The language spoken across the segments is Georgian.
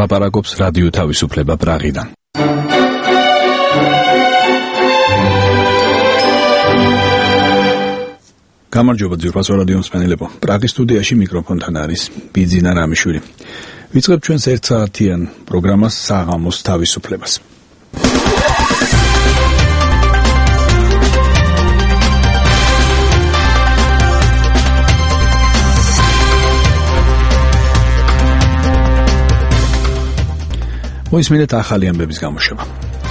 ლაპარაკობს რადიო თავისუფლება პრაღიდან. გამარჯობა ძვირფასო რადიო მსმენელებო. პრაღის სტუდიაში მიკროფონთან არის ბიძინა რამიშვილი. ვიწყებთ ჩვენს ერთსაათიან პროგრამას საღამოს თავისუფლებას. მოისმინეთ ახალი ამბების გამოშვება.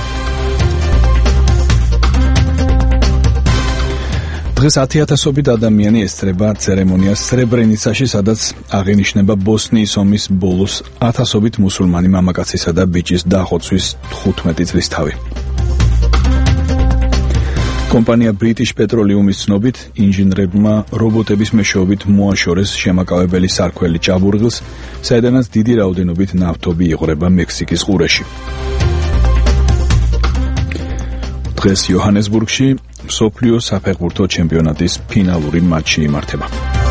დღეს 10,000-ობით ადამიანი ესწრება ცერემონიას სრებრენიცაში, სადაც აღინიშნება ბოსნიის ომის ბოლოს 1000-ობით მუსულმანი მამაკაცისა და ბიჭის დახოცვის 15 წლის თავი. კომპანია British Petroleum-ის ცნობით, ინჟინრებმა რობოტების მეშვეობით მოაშორეს შემაკავებელი სარქველი ჭაბურღილს, საიდანაც დიდი რაოდენობით ნავთობი იღვრება მექსიკის ყურეში. დღეს იოჰანესბურგში მსოფლიო საფეხბურთო ჩემპიონატის ფინალური მატჩი იმართება.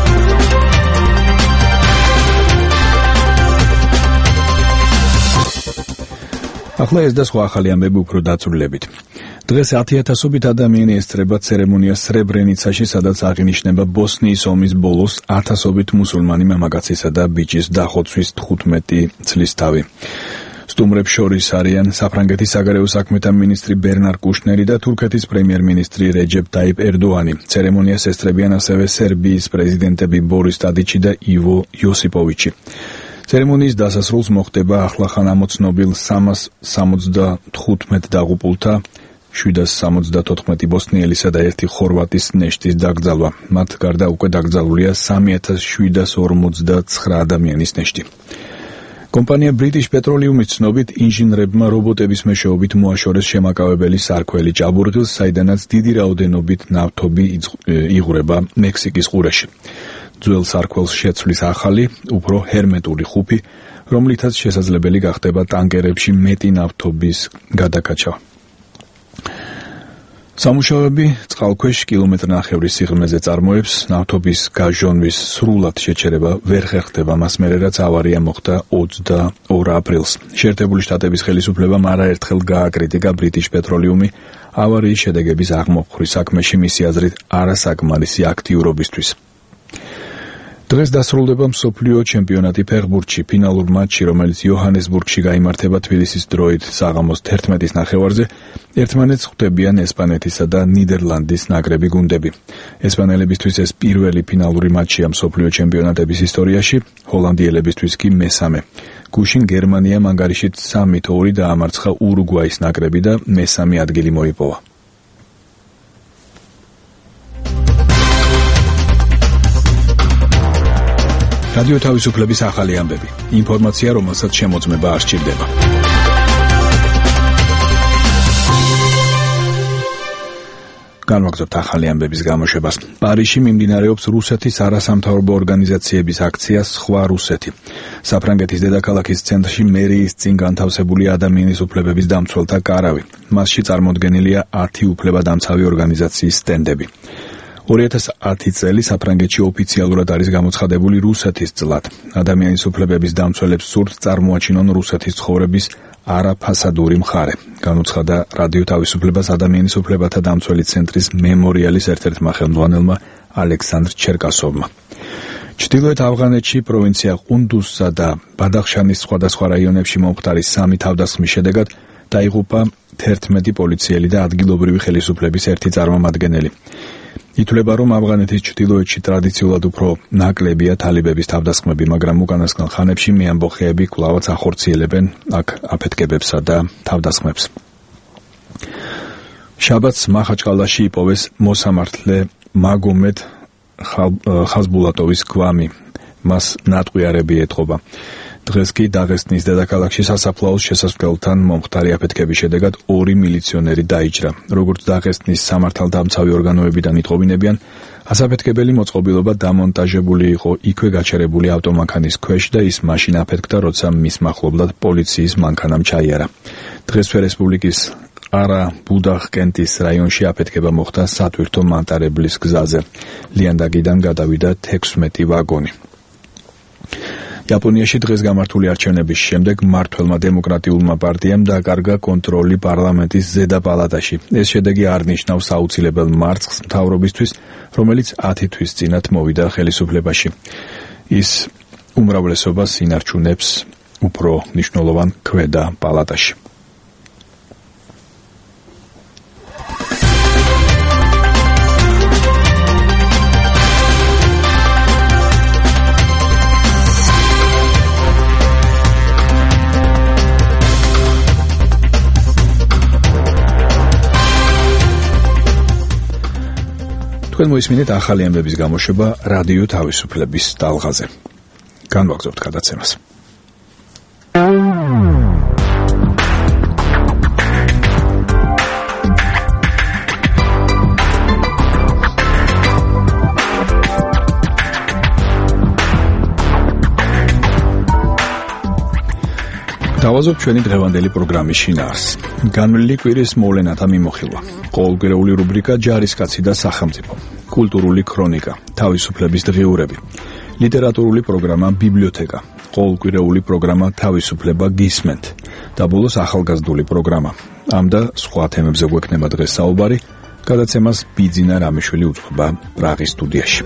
ახლა ეს და სხვა ახალი ამბები უფრო დაწვრილებით. დღეს 10,000-ობით ადამიანი ესწრება ცერემონიას სრებრენიცაში, სადაც აღინიშნება ბოსნიის ომის ბოლოს 1000-ობით მუსულმანი მამაკაცისა და ბიჭის დახოცვის 15 წლის თავი. სტუმრებს შორის არიან საფრანგეთის საგარეო საქმეთა მინისტრი ბერნარ კუშნერი და თურქეთის პრემიერ-მინისტრი რეჯეპ ტაიპ ერდოანი. ცერემონიას ესწრებიან ასევე სერბიის პრეზიდენტები ბორის ტადიჩი და ივო იოსიპოვიჩი. ცერემონიის დასასრულს მოხდება ახლახან ამოცნობილ 375 დაღუპულთა 774 ბოსნიელისა და 1 ხორვატის ნეშტის დაკრძალვა. მათ გარდა უკვე დაკრძალულია 3749 ადამიანის ნეშტი. კომპანია British Petroleum-ის ცნობით, ინჟინრებმა რობოტების მეშვეობით მოაშორეს შემაკავებელი სარქველი ჭაბურღილს, საიდანაც დიდი რაოდენობით ნავთობი იღვრება მექსიკის ყურეში. ძველ სარქველს შეცვლის ახალი, უფრო ჰერმეტული ხუფი, რომლითაც შესაძლებელი გახდება ტანკერებში მეტი ნავთობის გადაკაჩა. სამუშაოები წყალქვეშ კილომეტრ-ნახევრის სიღრმეზე წარმოებს, ნავთობის გაჟონვის სრულად შეჩერება ვერ ხერხდება მას მერე, რაც ავარია მოხდა 22 აპრილს. შეერთებული შტატების ხელისუფლებამ არაერთხელ გააკრიტიკა British Petroleum-ი ავარიის შედეგების აღმოფხვრის საქმეში მისი აზრით არასაკმარისი აქტიურობისთვის. დღეს დასრულდება მსოფლიო ჩემპიონატი ფეხბურთში, ფინალურ მატჩი, რომელიც იოჰანესბურგში გაიმართება თბილისის დროით საღამოს 11-ის ნახევარზე. ერთმანეთს ხვდებიან ესპანეთისა და ნიდერლანდის ნაკრები გუნდები. ესპანელებისთვის ეს პირველი ფინალური მატჩია მსოფლიო ჩემპიონატების ისტორიაში, ჰოლანდიელებისთვის კი მესამე. გუშინ გერმანიამ ანგარიშით 3-2 დაამარცხა ურუგვაის ნაკრები და მესამე ადგილი მოიპოვა. რადიო თავისუფლების ახალი ამბები. ინფორმაცია, რომელსაც შემოწმება არ სჭირდება. განვაგრძობთ ახალი ამბების გამოშვებას. პარიზში მიმდინარეობს რუსეთის არასამთავრობო ორგანიზაციების აქცია სხვა რუსეთი. საფრანგეთის დედაქალაქის ცენტრში მერიის წინ განთავსებული ადამიანის უფლებების დამცველთა კარავი. მასში წარმოდგენილია 10 უფლებადამცავი ორგანიზაციის სტენდები. 2010 წელი საფრანგეთში ოფიციალურად არის გამოცხადებული რუსეთის წლად. ადამიანის უფლებების დამცველებს სურთ წარმოაჩინონ რუსეთის ცხოვრების არაფასადური მხარე. განუცხადა რადიო თავისუფლებას ადამიანის უფლებათა დამცველი ცენტრის მემორიალის ერთ-ერთმა ხელმძღვანელმა ალექსანდრ ჩერკასოვმა. ჩრდილოეთ ავღანეთში პროვინცია ყუნდუსსა და ბადახშანის სხვადასხვა რაიონებში მომხდარი 3 თავდასხმის შედეგად დაიღუპა 11 პოლიციელი და ადგილობრივი ხელისუფლების 1 წარმომადგენელი. ითვლება, რომ ავღანეთის ჩრდილოეთში ტრადიციულად უფრო ნაკლებია თალიბების თავდასხმები, მაგრამ უკანასკნელ ხანებში მეამბოხეები კვლავაც ახორციელებენ აქ აფეთქებებსა და თავდასხმებს. შაბათს მახაჩყალაში იპოვეს მოსამართლე მაგომედ ხაზბულატოვის გვამი. მას ნატყვიარები ეთყობა. დღეს კი დაღესტნის დედაქალაქში სასაფლაოს შესასვლელთან მომხდარი აფეთქების შედეგად 2 მილიციონერი დაიჭრა. როგორც დაღესტნის სამართალდამცავი ორგანოებიდან იტყობინებიან, ასაფეთქებელი მოწყობილობა დამონტაჟებული იყო იქვე გაჩერებული ავტომანქანის ქვეშ და ის მაშინ აფეთქდა, როცა მის მახლობლად პოლიციის მანქანამ ჩაიარა. დღესვე რესპუბლიკის არა ბუდახკენტის რაიონში აფეთქება მოხდა სატვირთო მანტარებლის გზაზე. ლიანდაგიდან გადავიდა 16 ვაგონი. იაპონიაში დღეს გამართული არჩევნების შემდეგ მმართველმა დემოკრატიულმა პარტიამ დაკარგა კონტროლი პარლამენტის ზედა პალატაში. ეს შედეგი არ ნიშნავს აუცილებელ მარცხს მთავრობისთვის, რომელიც 10 თვის წინათ მოვიდა ხელისუფლებაში. ის უმრავლესობას ინარჩუნებს უფრო მნიშვნელოვან ქვედა პალატაში. თქვენ მოისმინეთ ახალი ამბების გამოშვება რადიო თავისუფლების ტალღაზე. განვაგრძობთ გადაცემას. დავაზობ ჩვენი დღევანდელი პროგრამის შინაარსს. განვლილი კვირის მოვლენათა მიმოხილვა. ყოველკვირეული რუბრიკა ჯარისკაცი და სახელმწიფო. კულტურული ქრონიკა, თავისუფლების დღიურები. ლიტერატურული პროგრამა ბიბლიოთეკა. ყოველკვირეული პროგრამა თავისუფლება გისმენთ. და ბოლოს ახალგაზრდული პროგრამა. ამ და სხვა თემებზე გვექნება დღეს საუბარი. გადაცემას ბიძინა რამიშვილი უძღვება პრაღის სტუდიაში.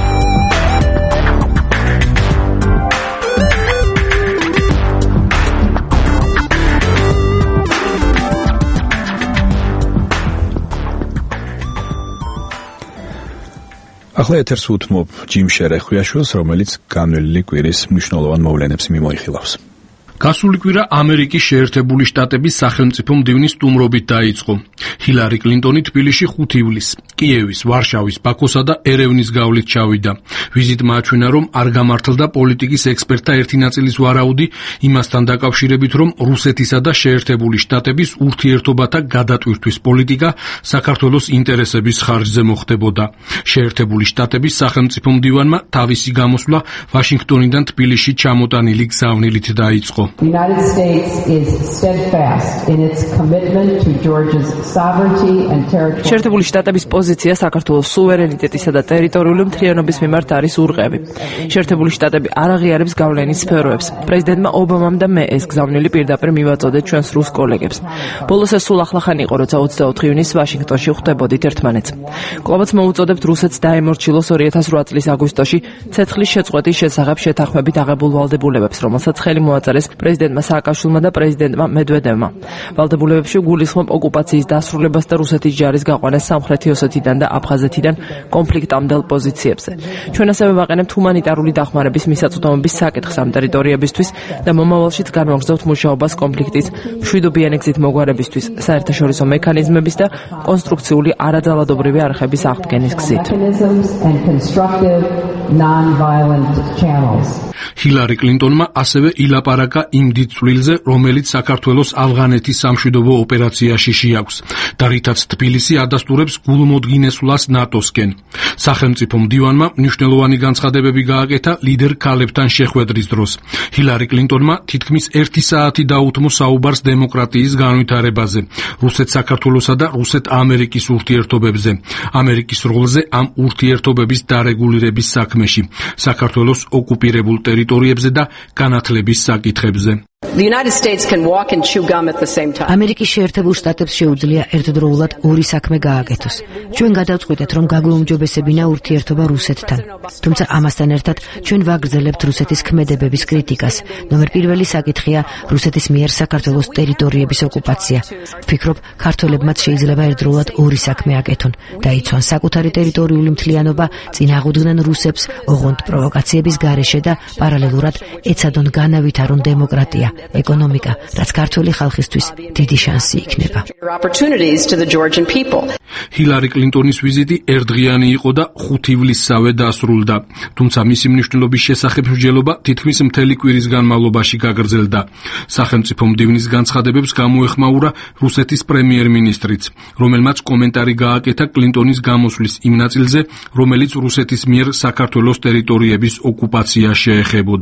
ახლა ეთერს უთმობ ჯიმ შერეხვიაშვილს, რომელიც განვლილი კვირის მნიშვნელოვან მოვლენებს მიმოიხილავს. გასული კვირა ამერიკის შეერთებული შტატების სახელმწიფო მდივნის სტუმრობით დაიწყო. ჰილარი კლინტონი თბილისში 5 ივლისს, კიევის, ვარშავის, ბაქოსა და ერევნის გავლით ჩავიდა. ვიზიტმა აჩვენა, რომ არ გამართლდა პოლიტიკის ექსპერტთა ერთი ნაწილის ვარაუდი იმასთან დაკავშირებით, რომ რუსეთისა და შეერთებული შტატების ურთიერთობათა გადატვირთვის პოლიტიკა საქართველოს ინტერესების ხარჯზე მოხდებოდა. შეერთებული შტატების სახელმწიფო მდივანმა თავისი გამოსვლა ვაშინგტონიდან თბილისში ჩამოტანილი გზავნილით დაიწყო. The United States is steadfast in its commitment to Georgia's sovereignty and territorial. შეერთებული შტატების პოზიცია საქართველოს სუვერენიტეტისა და ტერიტორიული მთლიანობის მიმართ არის ურყევი. შეერთებული შტატები არ აღიარებს გავლენის სფეროებს. პრეზიდენტმა ობამამ და მე ეს გზავნილი პირდაპირ მივაწოდეთ ჩვენს რუს კოლეგებს. ბოლოს ეს სულ ახლახანი იყო, როცა 24 ივნისს ვაშინგტონში ხვდებოდით ერთმანეთს. კვლავაც მოუწოდებთ რუსეთს დაემორჩილოს 2008 წლის აგვისტოში ცეცხლის შეწყვეტის შესახებ შეთანხმებით აღებულ ვალდებულებებს, რომელსაც ხელი მოაწერეს პრეზიდენტმა სააკაშვილმა და პრეზიდენტმა მედვედევმა. ვალდებულებებში გულისხმობ ოკუპაციის დასრულებას და რუსეთის ჯარის გაყვანას სამხრეთი ოსეთიდან და აფხაზეთიდან კონფლიქტამდელ პოზიციებზე. ჩვენ ასევე ვაყენებთ ჰუმანიტარული დახმარების მისაწვდომობის საკითხს ამ ტერიტორიებისთვის და მომავალშიც განვაგრძობთ მუშაობას კონფლიქტის მშვიდობიანი გზით მოგვარებისთვის, საერთაშორისო მექანიზმების და კონსტრუქციული არაძალადობრივი არხების აღდგენის გზით. ჰილარი კლინტონმა ასევე ილაპარაკა იმ დიდ წვლილზე, რომელიც საქართველოს ავღანეთის სამშვიდობო ოპერაციაში შეაქვს და რითაც თბილისი ადასტურებს გულმოდგინესვლას ნატოსკენ. სახელმწიფო მდივანმა მნიშვნელოვანი განცხადებები გააკეთა ლიდერ ქალებთან შეხვედრის დროს. ჰილარი კლინტონმა თითქმის 1 საათი დაუთმო საუბარს დემოკრატიის განვითარებაზე, რუსეთ-საქართველოსა და რუსეთ-ამერიკის ურთიერთობებზე, ამერიკის როლზე ამ ურთიერთობების დარეგულირების საქმეში, საქართველოს ოკუპირებულ ტერიტორიებზე და განათლების საკითხებზე. The United States can walk and chew gum at the same time. ამერიკის შეერთებულ შტატებს შეუძლია ერთდროულად ორი საქმე გააკეთოს. ჩვენ გადავწყვიტეთ, რომ გაგვეუმჯობესებინა ურთიერთობა რუსეთთან. თუმცა ამასთან ერთად ჩვენ ვაგრძელებთ რუსეთის ქმედებების კრიტიკას. ნომერ პირველი საკითხია რუსეთის მიერ საქართველოს ტერიტორიების ოკუპაცია. ვფიქრობ, ქართველებმაც შეიძლება ერთდროულად ორი საქმე აკეთონ. დაიცვან საკუთარი ტერიტორიული მთლიანობა, წინ აღუდგნენ რუსებს, ოღონდ პროვოკაციების გარეშე და პარალელურად ეცადონ განავითარონ დემოკრატია. ეკონომიკა, რაც ქართული ხალხისთვის დიდი შანსი იქნება. ჰილარი კლინტონის ვიზიტი ერთდღიანი იყო და 5 ივლისსავე დასრულდა. თუმცა მისი მნიშვნელობის შესახებ მსჯელობა თითქმის მთელი კვირის განმავლობაში გაგრძელდა. სახელმწიფო მდივნის განცხადებებს გამოეხმაურა რუსეთის პრემიერ-მინისტრიც, რომელმაც კომენტარი გააკეთა კლინტონის გამოსვლის იმ ნაწილზე, რომელიც რუსეთის მიერ საქართველოს ტერიტორიების ოკუპაციას შეეხებოდა.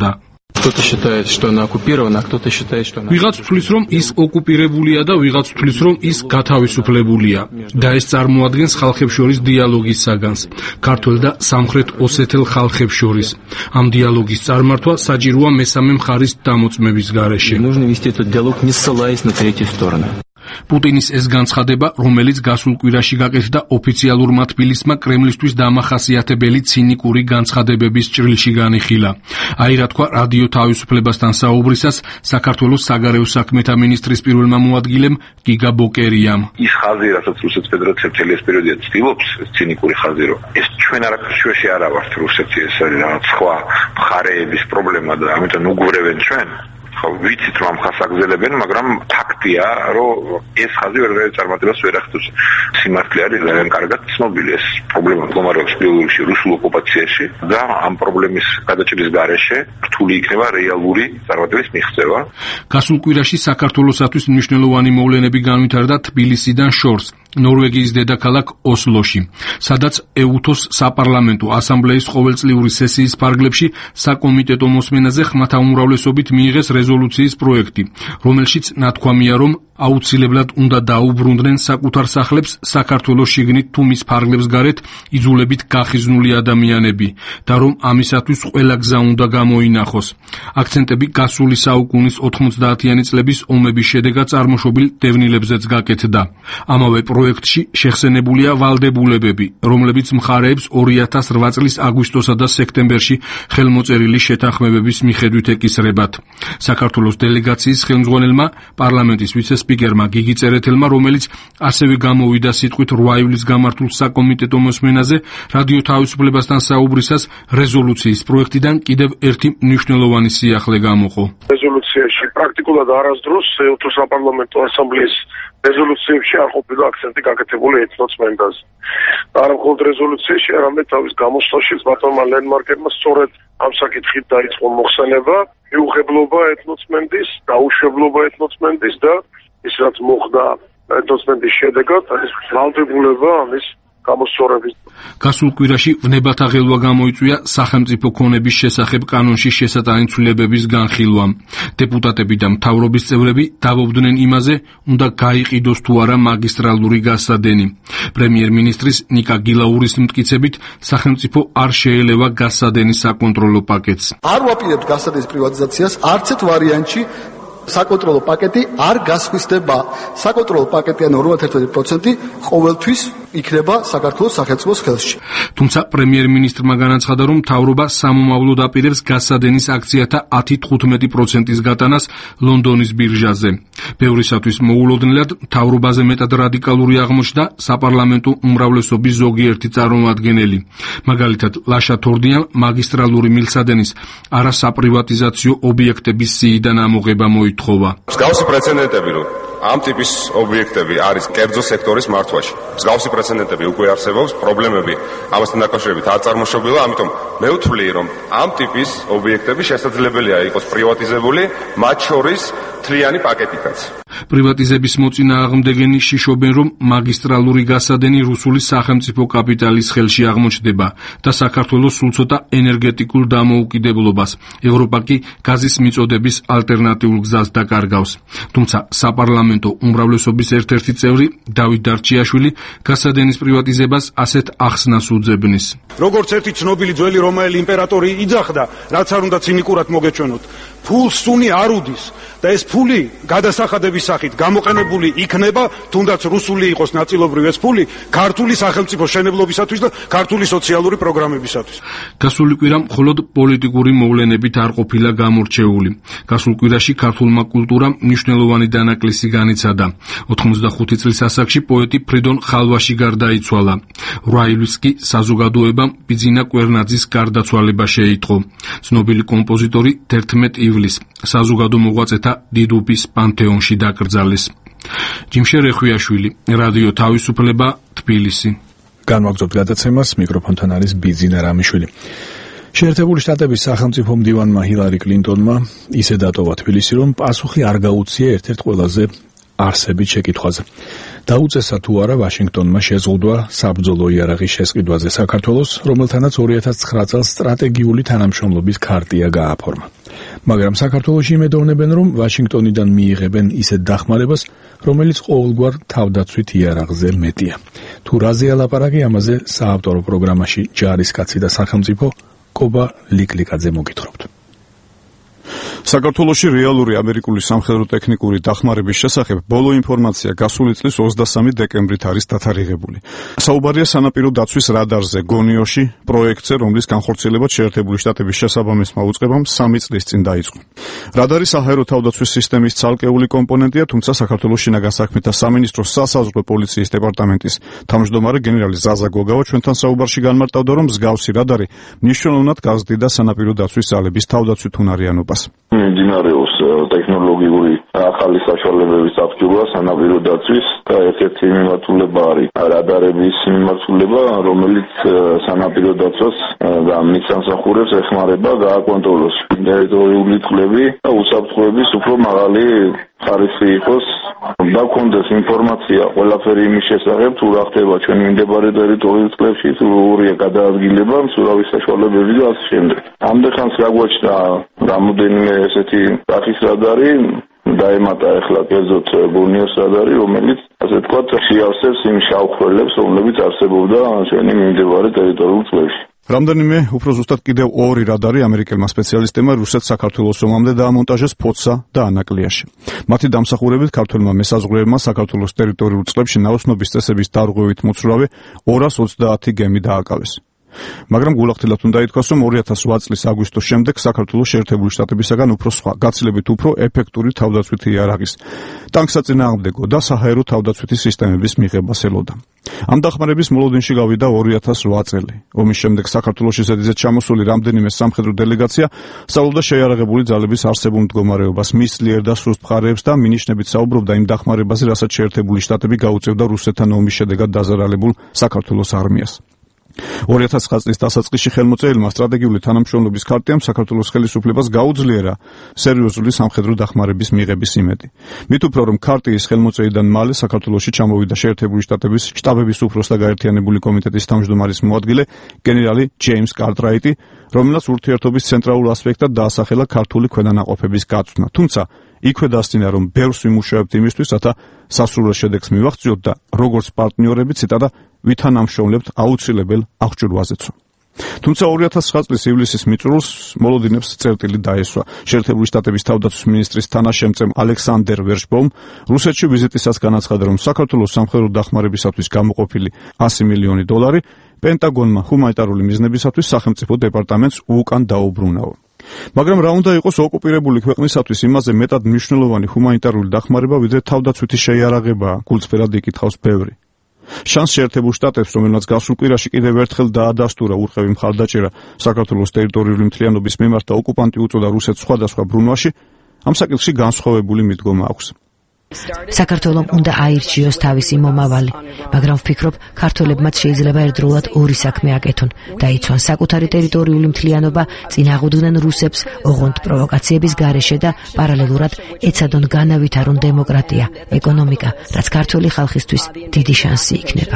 Кто-то считает, что она оккупирована, а кто-то считает, что она... ვიღაც თვლის, რომ ის ოკუპირებულია და ვიღაც თვლის, რომ ის გათავისუფლებულია და ეს წარმოადგენს ხალხებს შორის დიალოგის საგანს, ქართველ და სამხრეთ ოსეთელ ხალხებს შორის. ამ დიალოგის წარმართვა საჭიროა მესამე მხარის დამოწმების გარეშე. Нужно вести этот диалог, не ссылаясь на третью сторону. პუტინის ეს განცხადება, რომელიც გასულ კვირაში გაკეთდა ოფიციალურმა თბილისმა კრემლისთვის დამახასიათებელი ცინიკური განცხადებების ჭრილში განიხილა. აი რა თქვა რადიო თავისუფლებასთან საუბრისას საქართველოს საგარეო საქმეთა მინისტრის პირველმა მოადგილემ გიგა ბოკერიამ. ის ხაზი, რასაც რუსეთის ფედერაცია მთელი ეს პერიოდი ცდილობს, ცინიკური ხაზი, რომ ეს ჩვენ არაფერში არა ვართ რუსეთი, ეს არის რაღაც სხვა მხარეების პრობლემა და ამიტომ უგვრევენ ჩვენ. ვიცით რომ ხას აგზელებენ, მაგრამ ფაქტია, რომ ეს ხაზი ვერაფერ წარმატებას ვერ ახდენს. სიმართლე არის ძალიან კარგად ცნობილი ეს პრობლემა მდგომარეობს ბიოლოგიაში რუსულ ოკუპაციაში და ამ პრობლემის გადაჭრის გარეშე რთული იქნება რეალური წარმატების მიღწევა. გასულ კვირაში საქართველოსათვის მნიშვნელოვანი მოვლენები განვითარდა თბილისიდან შორს. ნორვეგიის დედაქალაქ ოსლოში, სადაც ეუთოს საპარლამენტო ასამბლეის ყოველწლიური სესიის ფარგლებში საკომიტეტო მოსმენაზე ხმათა უმრავლესობით მიიღეს რეზოლუციის პროექტი, რომელშიც ნათქვამია, რომ აუცილებლად უნდა დაუბრუნდნენ საკუთარ სახლებს საქართველოს შიგნით თუ მის ფარგლებს გარეთ იძულებით გახიზნული ადამიანები და რომ ამისათვის ყველა გზა უნდა გამოინახოს. აქცენტები გასული საუკუნის 90-იანი წლების ომების შედეგად წარმოშობილ დევნილებზეც გაკეთდა. ამავე პროექტში შეხსენებულია ვალდებულებები, რომლებიც მხარეებს 2008 წლის აგვისტოსა და სექტემბერში ხელმოწერილი შეთანხმებების მიხედვით ეკისრებათ. საქართველოს დელეგაციის ხელმძღვანელმა პარლამენტის ვიცე-სპიკერმა გიგი წერეთელმა, რომელიც ასევე გამოვიდა სიტყვით 8 ივლის გამართულ საკომიტეტო მოსმენაზე, რადიო თავისუფლებასთან საუბრისას რეზოლუციის პროექტიდან კიდევ ერთი მნიშვნელოვანი სიახლე გამოყო. რეზოლუციაში პრაქტიკულად არასდროს ეუთოს საპარლამენტო ასამბლეის რეზოლუციებში არ ყოფილა აქცენტი გაკეთებული ეთნოცმენდაზე. არა მხოლოდ რეზოლუციაში, არამედ თავის გამოსვლაში ბატონმა ლენდმარკერმა სწორედ ამ საკითხით დაიწყო მოხსენება, მიუღებლობა ეთნოცმენდის, დაუშვებლობა ეთნოცმენდის და ის რაც მოხდა ეთნოცმენდის შედეგად, არის ვალდებულება ამის გამოსწორების. გასულ კვირაში ვნებათა ღელვა გამოიწვია სახელმწიფო ქონების შესახებ კანონში შესატანცვლებების განხილვამ. დეპუტატები და მთავრობის წევრები დავობდნენ იმაზე, უნდა გაიყიდოს თუ არა მაგისტრალური გასადენი. პრემიერ-მინისტრის ნიკა გილაურის მტკიცებით, სახელმწიფო არ შეელევა გასადენის საკონტროლო პაკეტს. არ ვაპირებთ გასადენის პრივატიზაციას არც ერთ ვარიანტში. საკონტროლო პაკეტი არ გასხვისდება. საკონტროლო პაკეტიან 51% ყოველთვის იქნება საქართველოს სახელმწიფოს ხელში. თუმცა პრემიერ-მინისტრმა განაცხადა, რომ მთავრობა სამომავლოდ აპირებს გასადენის აქციათა 10-15%-ის გატანას ლონდონის ბირჟაზე. ბევრისათვის მოულოდნელად მთავრობაზე მეტად რადიკალური აღმოჩნდა საპარლამენტო უმრავლესობის ზოგიერთი წარმომადგენელი. მაგალითად, ლაშა თორდიამ მაგისტრალური მილსადენის არასაპრივატიზაციო ობიექტების სიიდან ამოღება მოითხოვა. მსგავსი პრეცედენტები, რომ ამ ტიპის ობიექტები არის კერძო სექტორის მართვაში. მსგავსი პრეცედენტები უკვე არსებობს, პრობლემები ამასთან დაკავშირებით არ წარმოშობილა, ამიტომ მე ვთვლი, რომ ამ ტიპის ობიექტები შესაძლებელია იყოს პრივატიზებული, მათ შორის თლიანი პაკეტითაც. პრივატიზების მოწინააღმდეგენი შიშობენ, რომ მაგისტრალური გასადენი რუსული სახელმწიფო კაპიტალის ხელში აღმოჩნდება და საქართველოს სულ ცოტა ენერგეტიკულ დამოუკიდებლობას. ევროპა კი გაზის მიწოდების ალტერნატიულ გზას დაკარგავს. თუმცა საპარლამენტო უმრავლესობის ერთ-ერთი წევრი დავით დარჩიაშვილი გასადენის პრივატიზებას ასეთ ახსნას უძებნის. როგორც ერთი ცნობილი ძველი რომაელი იმპერატორი იძახდა, რაც არ უნდა ცინიკურად მოგეჩვენოთ, ფულს სუნი არ უდის და ეს ფული გადასახადების სახით გამოყენებული იქნება, თუნდაც რუსული იყოს ნაწილობრივ ეს ფული ქართული სახელმწიფო შენებლობისათვის და ქართული სოციალური პროგრამებისათვის. გასული კვირა მხოლოდ პოლიტიკური მოვლენებით არ ყოფილა გამორჩეული. გასულ კვირაში ქართულმა კულტურამ მნიშვნელოვანი დანაკლისი განიცადა. 85 წლის ასაკში პოეტი ფრიდონ ხალვაში გარდაიცვალა. 8 ივლის კი საზოგადოებამ ბიძინა კვერნაძის გარდაცვალება შეიტყო. ცნობილი კომპოზიტორი 11 ივლის საზოგადო მოღვაწეთა დიდუბის პანთეონში დაკრძალეს. ჯიმშე რეხვიაშვილი, რადიო თავისუფლება, თბილისი. განვაგრძობთ გადაცემას, მიკროფონთან არის ბიძინა რამიშვილი. შეერთებული შტატების სახელმწიფო მდივანმა ჰილარი კლინტონმა ისე დატოვა თბილისი, რომ პასუხი არ გაუწია ერთ-ერთ ყველაზე არსებით შეკითხვაზე. დაუწესა თუ არა ვაშინგტონმა შეზღუდვა საბრძოლო იარაღის შესყიდვაზე საქართველოს, რომელთანაც 2009 წელს სტრატეგიული თანამშრომლობის ქარტია გააფორმა. მაგრამ საქართველოში იმედოვნებენ, რომ ვაშინგტონიდან მიიღებენ ისეთ დახმარებას, რომელიც ყოველგვარ თავდაცვით იარაღზე მეტია. თუ რაზეა ლაპარაკი, ამაზე საავტორო პროგრამაში ჯარისკაცი და სახელმწიფო კობა ლიკლიკაძე მოგითხრობთ. საქართველოში რეალური ამერიკული სამხედრო-ტექნიკური დახმარების შესახებ ბოლო ინფორმაცია გასული წლის 23 დეკემბრით არის დათარიღებული. საუბარია სანაპირო დაცვის რადარზე გონიოში პროექტზე, რომლის განხორციელება შეერთებული შტატების შესაბამისმა უწყებამ 3 წლის წინ დაიწყო. რადარი საჰაერო თავდაცვის სისტემის ცალკეული კომპონენტია, თუმცა საქართველოს შინაგან საქმეთა სამინისტროს სასაზღვრო პოლიციის დეპარტამენტის თავმჯდომარე გენერალი ზაზა გოგავა ჩვენთან საუბარში განმარტავდა, რომ მსგავსი რადარი მნიშვნელოვნად გაზრდიდა სანაპირო დაცვის ძალების თავდაცვით უნარიანობას. მიმდინარეობს ტექნოლოგიური ახალი საშუალებების აღჭურვა სანაპირო დაცვის და ერთ-ერთი მიმართულება არის რადარების მიმართულება, რომელიც სანაპირო დაცვას და მის სამსახურებს ეხმარება გააკონტროლოს ტერიტორიული წყლები და უსაფრთხოების უფრო მაღალი ხარისხი იყოს და კონდეს ინფორმაცია ყველაფერი იმის შესახებ, თუ რა ხდება ჩვენი მდებარე ტერიტორიულ წყლებში, თუ როგორია გადაადგილება, მსურავი საშუალებები და ასე შემდეგ. ამდენხანს გაგვაჩნდა რამოდენიმე ესეთი სახის რადარი, დაემატა ახლა კერძოდ გონიოს რადარი, რომელიც ასე ვთქვათ შეავსებს იმ შავხვრელებს, რომლებიც არსებობდა ჩვენი მიმდებარე ტერიტორიულ წყლებში. რამდენიმე უფრო ზუსტად კიდევ 2 რადარი ამერიკელმა სპეციალისტებმა რუსეთ-საქართველოს ომამდე დაამონტაჟეს ფოცსა და ანაკლიაში. მათი დამსახურებით ქართველმა მესაზღვრეებმა საქართველოს ტერიტორიულ წყლებში ნაოსნობის წესების დარღვევით მოძრავე 230 გემი დააკავეს. მაგრამ გულახდილად უნდა ითქვას, რომ 2008 წლის აგვისტოს შემდეგ საქართველოს შეერთებული შტატებისაგან უფრო სხვა, გაცილებით უფრო ეფექტური თავდაცვითი იარაღის, ტანკსაწინააღმდეგო და საჰაერო თავდაცვითი სისტემების მიღებას ელოდა. ამ დახმარების მოლოდინში გავიდა 2008 წელი. ომის შემდეგ საქართველოში ზედიზედ ჩამოსული რამდენიმე სამხედრო დელეგაცია სწავლობდა შეიარაღებული ძალების არსებულ მდგომარეობას, მის ძლიერ და სუსტ მხარეებს და მინიშნებით საუბრობდა იმ დახმარებაზე, რასაც შეერთებული შტატები გაუწევდა რუსეთთან ომის შედეგად დაზარალებულ საქართველოს არმიას. 2009 წლის დასაწყისში ხელმოწერილმა სტრატეგიული თანამშრომლობის ქარტიამ საქართველოს ხელისუფლებას გაუძლიერა სერიოზული სამხედრო დახმარების მიღების იმედი. მით უფრო რომ ქარტიის ხელმოწერიდან მალე საქართველოში ჩამოვიდა შეერთებული შტატების შტაბების უფროს და გაერთიანებული კომიტეტის თავმჯდომარის მოადგილე გენერალი ჯეიმს კარტრაიტი, რომელსაც ურთიერთობის ცენტრალურ ასპექტად დაასახელა ქართული ქვედანაყოფების გაწვნა. თუმცა იქვე დასწინა, რომ ბევრს ვიმუშავებთ იმისთვის, რათა სასურველ შედეგს მივაღწიოთ და როგორც პარტნიორები ციტატა ვითანამშრომლებთ აუცილებელ აღჭურვაზეცო. თუმცა 2009 წლის ივლისის მიწურულს მოლოდინებს წერტილი დაესვა. შეერთებული შტატების თავდაცვის მინისტრის თანაშემწემ ალექსანდერ ვერშბოუმ რუსეთში ვიზიტისას განაცხადა, რომ საქართველოს სამხედრო დახმარებისათვის გამოყოფილი 100 მილიონი დოლარი პენტაგონმა ჰუმანიტარული მიზნებისათვის სახელმწიფო დეპარტამენტს უკან დაუბრუნაო. მაგრამ რა უნდა იყოს ოკუპირებული ქვეყნისათვის იმაზე მეტად მნიშვნელოვანი ჰუმანიტარული დახმარება, ვიდრე თავდაცვითი შეიარაღებაა, გულწრფელად იკითხავს ბევრი. შანს შეერთებულ შტატებს, რომელსაც გასულ კვირაში კიდევ ერთხელ დაადასტურა ურყევი მხარდაჭერა საქართველოს ტერიტორიული მთლიანობის მიმართ და ოკუპანტი უწოდა რუსეთს სხვადასხვა ბრუნვაში, ამ საკითხში განსხვავებული მიდგომა აქვს. საქართველომ უნდა აირჩიოს თავისი მომავალი, მაგრამ ვფიქრობ, ქართველებმაც შეიძლება ერთდროულად 2 საქმე აკეთონ, დაიცვან საკუთარი ტერიტორიული მთლიანობა, წინააღმდნენ რუსებს, ოღონდ პროვოკაციების გარეშე და პარალელურად ეცადონ განავითარონ დემოკრატია, ეკონომიკა, რაც ქართველი ხალხისთვის დიდი შანსი იქნება.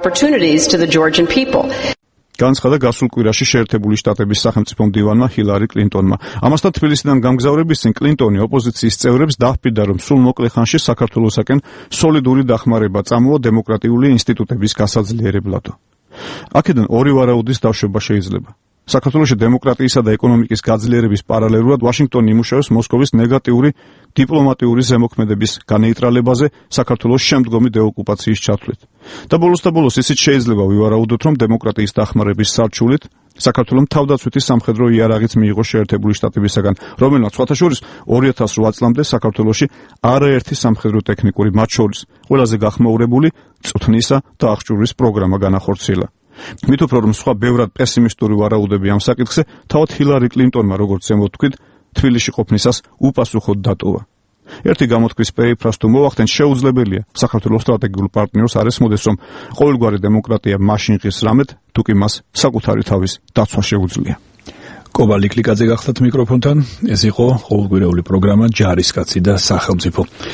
განცხადა გასულ კვირაში შეერთებული შტატების სახელმწიფო მდივანმა ჰილარი კლინტონმა. ამასთან თბილისიდან გამგზავრების წინ კლინტონი ოპოზიციის წევრებს დაჰპირდა, რომ სულ მოკლე ხანში საქართველოსაკენ სოლიდური დახმარება წამოვა დემოკრატიული ინსტიტუტების გასაძლიერებლად. აქედან 2 ვარაუდის დაშვება შეიძლება. საქართველოში დემოკრატიისა და ეკონომიკის გაძლიერების პარალელურად ვაშინგტონი იმუშავებს მოსკოვის ნეგატიური დიპლომატიური ზემოქმედების განეიტრალებაზე საქართველოს შემდგომი დეოკუპაციის ჩათვლით. და ბოლოს ისიც შეიძლება ვივარაუდოთ, რომ დემოკრატიის დახმარების სარჩულით საქართველოს თავდაცვითი სამხედრო იარაღიც მიიღო შეერთებული შტატებისაგან, რომელსაც სხვათაშორის 2008 წლამდე საქართველოში არაერთი სამხედრო ტექნიკური, მათ შორის ყველაზე გახმაურებული წვრთნისა და აღჭურვის პროგრამა განახორციელა. მით უფრო რომ სხვა ბევრად პესიმისტური ვარაუდები ამ საკითხზე, თავად ჰილარი კლინტონმა, როგორც ზემოთქვით, თბილისში ყოფნისას უპასუხოდ დატოვა. ერთი გამოთქვის პერიფრას თუ მოვახდენ, შეუძლებელია საქართველოს სტრატეგიულ პარტნიორს არ ესმოდეს, რომ ყოველგვარი დემოკრატია მაშინ ღირს რამედ, თუ კი მას საკუთარი თავის დაცვა შეუძლია. კობა ლიკლიკაძე გახლდათ მიკროფონთან. ეს იყო ყოველკვირეული პროგრამა ჯარისკაცი და სახელმწიფო.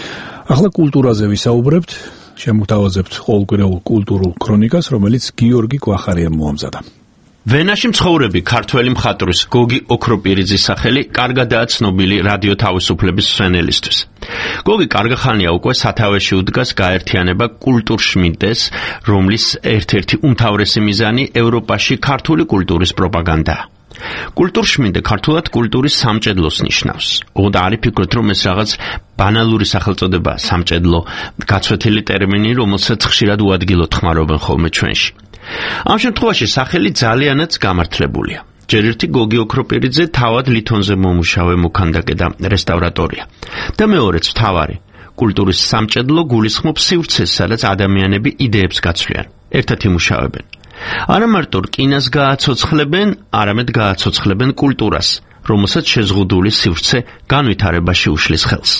ახლა კულტურაზე ვისაუბრებთ, შემოგთავაზებთ ყოველკვირეულ კულტურულ ქრონიკას, რომელიც გიორგი კვახარიამ მოამზადა. ვენაში მცხოვრები ქართველი მხატვრის გოგი ოქროპირიძის სახელი კარგადაა ცნობილი რადიო თავისუფლების მსვენელისთვის. გოგი კარგი ხანია უკვე სათავეში უდგას გაერთიანება კულტურშმინდეს, რომლის ერთ-ერთი უმთავრესი მიზანი ევროპაში ქართული კულტურის პროპაგანდაა. კულტურშმინდე ქართულად კულტურის სამჭედლოს ნიშნავს. ოღონდ არ იფიქროთ, რომ ეს რაღაც ბანალური სახელწოდებაა სამჭედლო, გაცვეთილი ტერმინი, რომელსაც ხშირად უადგილოდ ხმარობენ ხოლმე ჩვენში. ამ შემთხვევაში სახელი ძალიანაც გამართლებულია. ჯერ ერთი გოგი ოქროპირიძე თავად ლითონზე მომუშავე მოქანდაკე და რესტავრატორია. და მეორეც მთავარი, კულტურის სამჭედლო გულისხმობს სივრცეს, სადაც ადამიანები იდეებს გაცვლიან, ერთად იმუშავებენ. არა მარტო რკინას გააცოცხლებენ, არამედ გააცოცხლებენ კულტურას, რომელსაც შეზღუდული სივრცე განვითარებაში უშლის ხელს.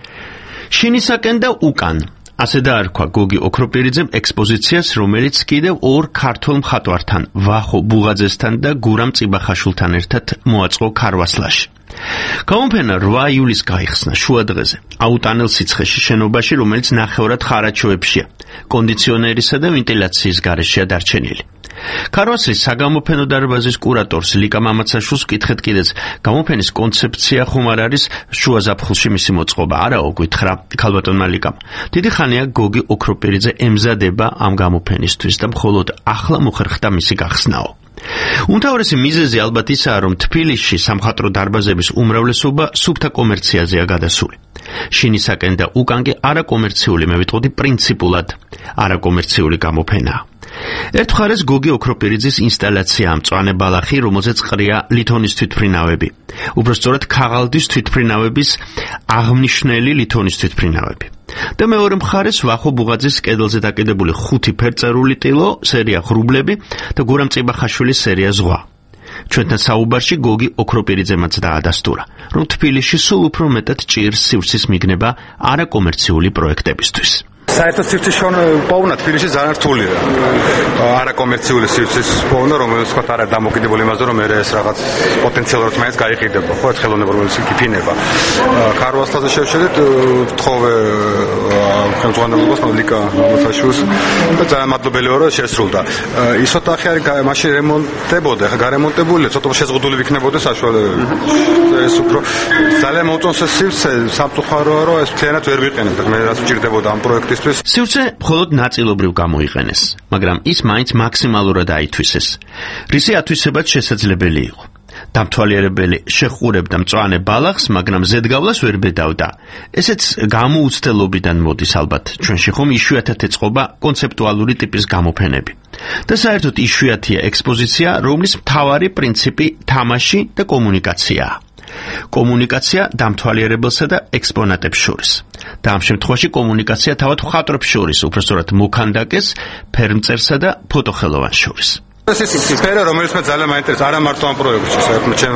შინისაკენ და უკან, ასე დაარქვა გოგი ოქროპირიძემ ექსპოზიციას, რომელიც კიდევ ორ ქართველ მხატვართან, ვახო ბუღაძესთან და გურამ წიბახაშვილთან ერთად მოაწყო ქარვასლაში. გამოფენა 8 ივლისს გაიხსნა შუადღეზე, აუტანელ სიცხეში შენობაში, რომელიც ნახევრად ხარაჩოებშია, კონდიციონერისა და ვენტილაციის გარეშეა დარჩენილი. ქარვასლის საგამოფენო დარბაზის კურატორს ლიკა მამაცაშვილს ვკითხეთ კიდეც, გამოფენის კონცეფცია ხომ არ არის შუა ზაფხულში მისი მოწყობა? არაო, გითხრა ქალბატონმა ლიკამ. დიდი ხანია გოგი ოქროპირიძე ემზადება ამ გამოფენისთვის და მხოლოდ ახლა მოხერხდა მისი გახსნაო. უმთავრესი მიზეზი ალბათ ისაა, რომ თბილისში სამხატვრო დარბაზების უმრავლესობა სუფთა კომერციაზეა გადასული. შინისაკენ და უკან კი არაკომერციული, მე ვიტყოდი პრინციპულად არაკომერციული გამოფენაა. ერთ მხარეს გოგი ოქროპირიძის ინსტალაციაა მწვანე ბალახი, რომელზეც ყრია ლითონის თვითმფრინავები. უბრალოდ ქაღალდის თვითმფრინავების აღმნიშვნელი ლითონის თვითმფრინავები. და მეორე მხარეს ვახო ბუღაძის კედელზე დაკიდებული 5 ფერწერული ტილო, სერია ღრუბლები და გურამ წიბახაშვილის სერია ზღვა. ჩვენთან საუბარში გოგი ოქროპირიძემაც დაადასტურა, რომ თბილისში სულ უფრო მეტად ჭირს სივრცის მიგნება არაკომერციული პროექტებისთვის. საერთოდ სივრცის პოვნა თბილისში ძალიან რთულია. არაკომერციული სივრცის პოვნა, რომელიც თქვა არა დამოკიდებული იმაზე, რომ ეს რაღაც პოტენციალურად მაინც გაიყიდება, ხო, ეს ხელოვნება, რომელიც იფინება. ქარვასლაზე შევშედით, ვთხოვე ხელმძღვანელობას ლიკა მამაცაშვილს და ძალიან მადლობელი ვარ, რომ შესრულდა. ის ოთახი არის მაშინ რემონტდებოდა, ხა გარემონტებულია, ცოტა შეზღუდული ვიქნებოდა საშუალებები. ეს უფრო ძალიან მოუწონს ეს სივრცე, სამწუხაროა, რომ ეს მთლიანად ვერ ვიყენებთ. მე რაც ვჭირდებოდა ამ პროექტისთვის. სივრცე მხოლოდ ნაწილობრივ გამოიყენეს, მაგრამ ის მაინც მაქსიმალურად აითვისეს, რისი ათვისებაც შესაძლებელი იყო. დამთვალიერებელი შეხურებდა მწვანე ბალახს, მაგრამ ზედგავლას ვერ ბედავდა. ესეც გამოუცდელობიდან მოდის ალბათ. ჩვენში ხომ იშვიათად ეწყობა კონცეპტუალური ტიპის გამოფენები. და საერთოდ იშვიათია ექსპოზიცია, რომლის მთავარი პრინციპი თამაში და კომუნიკაციაა. კომუნიკაცია დამთვალიერებელსა და ექსპონატებს შორის. და ამ შემთხვევაში კომუნიკაცია თავად მხატვრებს შორის, უბრალოდ მოქანდაკეს, ფერმწერსა და ფოტოხელოვანს შორის. ეს სფერო, რომელიც მე ძალიან მაინტერესებს, არა მარტო ამ პროექტში, საერთოდ ჩემ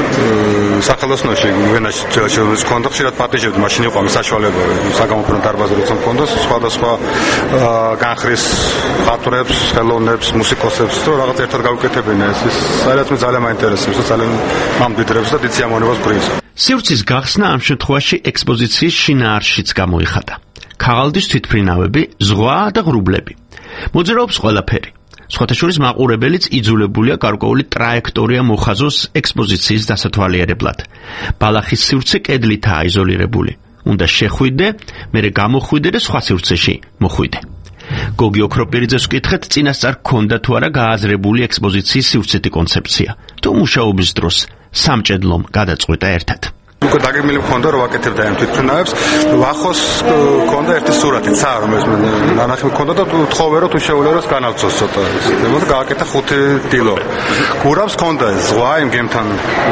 სახელოსნოში ვენაში შეიძლება ქონდა ხშირად პატეჟებდი, მაშინ იყო ამ საშუალება, საგამოფენო დარბაზი როცა მქონდა, სხვადასხვა განხრის მხატვრებს, ხელოვნებს, მუსიკოსებს, თუ რაღაც ერთად გავუკეთებინა ეს საერთოდ მე ძალიან მაინტერესებს და ძალიან მამდიდრებს და დიდ სიამოვნებას ბრინს. სივრცის გახსნა ამ შემთხვევაში ექსპოზიციის შინაარშიც გამოიხატა. ქაღალდის თვითმფრინავები, ზღვა და ღრუბლები. მოძრაობს ყველაფერი. სხვათა შორის მაყურებელიც იძულებულია გარკვეული ტრაექტორია მოხაზოს ექსპოზიციის დასათვალიერებლად. ბალახის სივრცე კედლითაა იზოლირებული. უნდა შეხვიდე, მერე გამოხვიდე და სხვა სივრცეში მოხვიდე. გოგი ოქროპირიძეს ვკითხეთ, წინასწარ ჰქონდა თუ არა გააზრებული ექსპოზიციის სივრცეთი კონცეფცია, თუ მუშაობის დროს სამჭედლომ გადაწყვეტა ერთად. უკვე დაგეგმილი მქონდა, რომ ვაკეთებდა ამ თვითმფრინავებს. ვახოს მქონდა ერთი სურათი, ცა რომელიც ნანახი მქონდა და ვთხოვე, რომ თუ შეუძლია რომ განავწოს ცოტა. და გააკეთა 5 ტილო. გურამს მქონდა ზღვა იმ გემთან.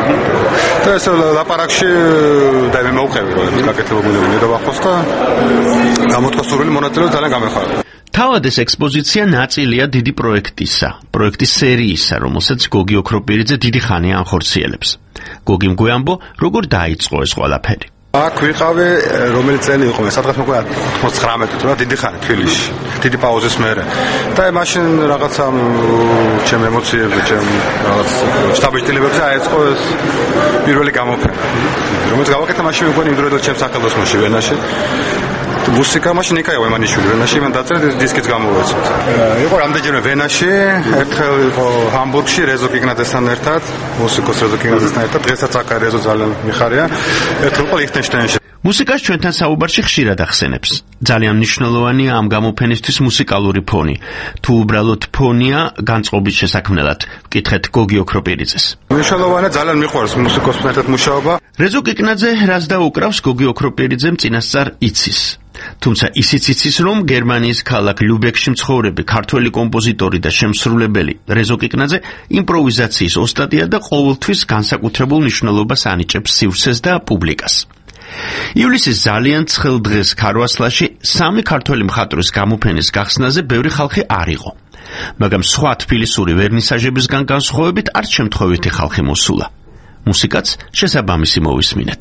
და ეს ლაპარაკში და მე მოვყევი, რომ ეს გაკეთებული და ვახოს და გამოთქვა სურვილი მონაწილეობა ძალიან გამეხარა. თავად ეს ექსპოზიცია ნაწილია დიდი პროექტის სერიისა, რომელსაც გოგი ოქროპირიძე დიდი ხანია ანხორციელებს. გოგიმ გვეამბო, როგორ დაიწყო ეს ყველაფერი. აქ ვიყავი, რომელიც წელი იყო, სადღაც მოგვია 99 თვე, დიდი ხანი თბილისში, დიდი პაუზის მერე. და მაშინ რაღაცა ჩემ ემოციებზე, ჩემ რაღაც შტაბ-ჭილებებზე აეწყო ეს პირველი გამოფენა, რომელიც გავაკეთა მაშინ მეგონი იმდროინდელ ჩემ სახელოსნოში ვენაში. მუსიკა მაშინ იკაიო ემანიშვილი ვენაში მან დაწერა დისკიც გამოვეცოთ. იყო რამდენჯერმე ვენაში, ერთხელ იყო ჰამბურგში რეზო კიგნაძესთან ერთად, მუსიკოს რეზო კიგნაძესთან ერთად, დღესაც აქ რეზო ძალიან მიხარია. ერთხელ იყო ლიხტენშტაინში. მუსიკას ჩვენთან საუბარში ხშირად ახსენებს. ძალიან მნიშვნელოვანია ამ გამოფენისთვის მუსიკალური ფონი. თუ უბრალოდ ფონია განწყობის შესაქმნელად, ვკითხეთ გოგი ოქროპირიძეს. მნიშვნელოვანია, ძალიან მიყვარს მუსიკოსთან ერთად მუშაობა. რეზო კიკნაძე რას დაუკრავს გოგი ოქროპირიძემ წინასწარ იცის. თუმცა ისიც იცის, რომ გერმანიის ქალაქ ლიუბეკში მცხოვრები ქართველი კომპოზიტორი და შემსრულებელი რეზო კიკნაძე იმპროვიზაციის ოსტატია და ყოველთვის განსაკუთრებულ მნიშვნელობას ანიჭებს სივრცეს და პუბლიკას. ივლისის ძალიან ცხელ დღეს ქარვასლაში სამი ქართველი მხატვრის გამოფენის გახსნაზე ბევრი ხალხი არ იყო. მაგრამ სხვა თბილისური ვერნისაჟებისგან განსხვავებით არც შემთხვევითი ხალხი მოსულა. მუსიკაც შესაბამისი მოვისმინეთ.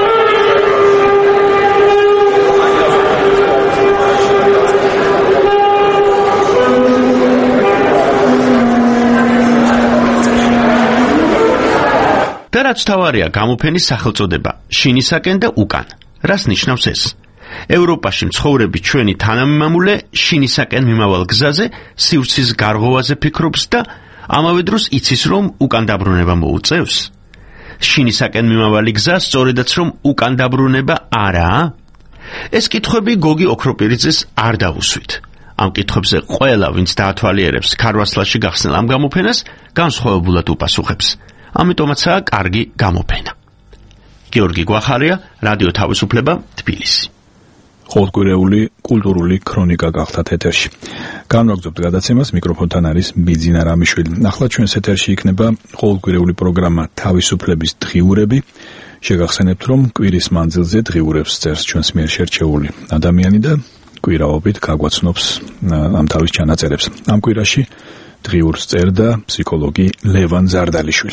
და რაც თავარია გამოფენის სახელწოდება შინისაკენ და უკან. რას ნიშნავს ეს? ევროპაში მცხოვრები ჩვენი თანამემამულე შინისაკენ მიმავალ გზაზე სივრცის გარღვევაზე ფიქრობს და ამავე დროს იცის, რომ უკან დაბრუნება მოუწევს. შინისაკენ მიმავალი გზა სწორედაც რომ უკან დაბრუნება არაა? ეს კითხვები გოგი ოქროპირიძეს არ დავუსვით. ამ კითხვებზე ყველა, ვინც დაათვალიერებს ქარვასლაში გახსნილ ამ გამოფენას, განსხვავებულად უპასუხებს. ამიტომაცაა კარგი გამოფენა. გიორგი გვახარია, რადიო თავისუფლება, თბილისი. ყოველკვირეული კულტურული ქრონიკა გახდათ ეთერში. განვაგრძობთ გადაცემას, მიკროფონთან არის ბიძინა რამიშვილი. ახლა ჩვენს ეთერში იქნება ყოველკვირეული პროგრამა თავისუფლების დღიურები. შეგახსენებთ, რომ კვირის მანძილზე დღიურებს წერს ჩვენს მიერ შერჩეული ადამიანი და კვირაობით გაგვაცნობს ამ თავის ჩანაწერებს. ამ კვირაში დღიურს წერდა ფსიქოლოგი ლევან ზარდალიშვილი.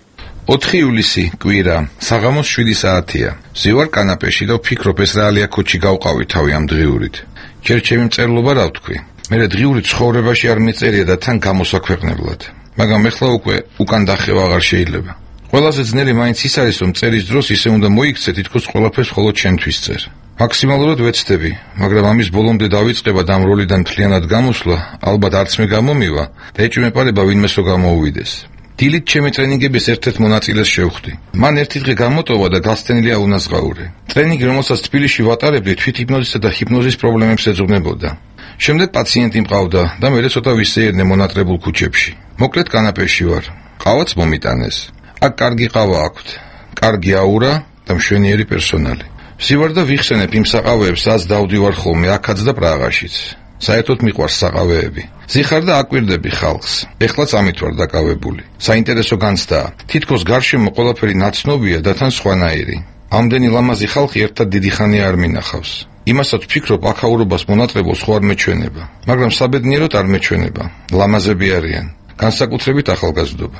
4 ივლისი კვირა, საღამოს 7 საათია. ვზივარ კანაპეში და ვფიქრობ, ეს რა ალია ქუჩი გავყავი თავი ამ დღიურით. ჯერ ჩემი მწერლობა რა ვთქვი. მერე დღიური ცხოვრებაში არ მიწერია და თან გამოსაქვეყნებლად. მაგრამ ეხლა უკვე უკან დახევა აღარ შეიძლება. ყველაზე ძნელი მაინც ის არის, რომ წერის დროს ისე უნდა მოიქცე, თითქოს ყველაფერს მხოლოდ ჩემთვის წერ. მაქსიმალურად ვეცდები, მაგრამ ამის ბოლომდე დავიწყება და ამ როლიდან მთლიანად გამოსვლა, ალბათ არც მე გამომივა და ეჭვმეპარება ვინმეს რო გამოუვიდეს. დილით ჩემი ტრენინგების ერთ-ერთ მონაწილეს შევხვდი. მან ერთი დღე გამოტოვა და გასცენილია უნაზღაური. ტრენინგი, რომელსაც თბილისში ვატარებდი, თვითჰიპნოზისა და ჰიპნოზის პრობლემებს ეძღვნებოდა. შემდეგ პაციენტი მყავდა და მე ცოტა ვისეირნე მონატრებულ ქუჩებში. მოკლედ კანაპეში ვარ. ყავაც მომიტანეს. აქ კარგი ყავა აქვთ, კარგი აურა და მშვენიერი პერსონალი. ვსივარ და ვიხსენებ იმ საყავეებს, რაც დავდივარ ხოლმე აქაც და პრაღაშიც. საერთოდ მიყვარს საყავეები. ზიხარ და აკვირდები ხალხს. ეხლაც ამით ვარ დაკავებული. საინტერესო განცდაა. თითქოს გარშემო ყველაფერი ნაცნობია და თან სხვანაირი. ამდენი ლამაზი ხალხი ერთად დიდი ხანია არ მინახავს. იმასაც ვფიქრობ, აქაურობას მონატრებულს ხო არ მეჩვენება, მაგრამ საბედნიეროდ არ მეჩვენება. ლამაზები არიან. განსაკუთრებით ახალგაზრდობა.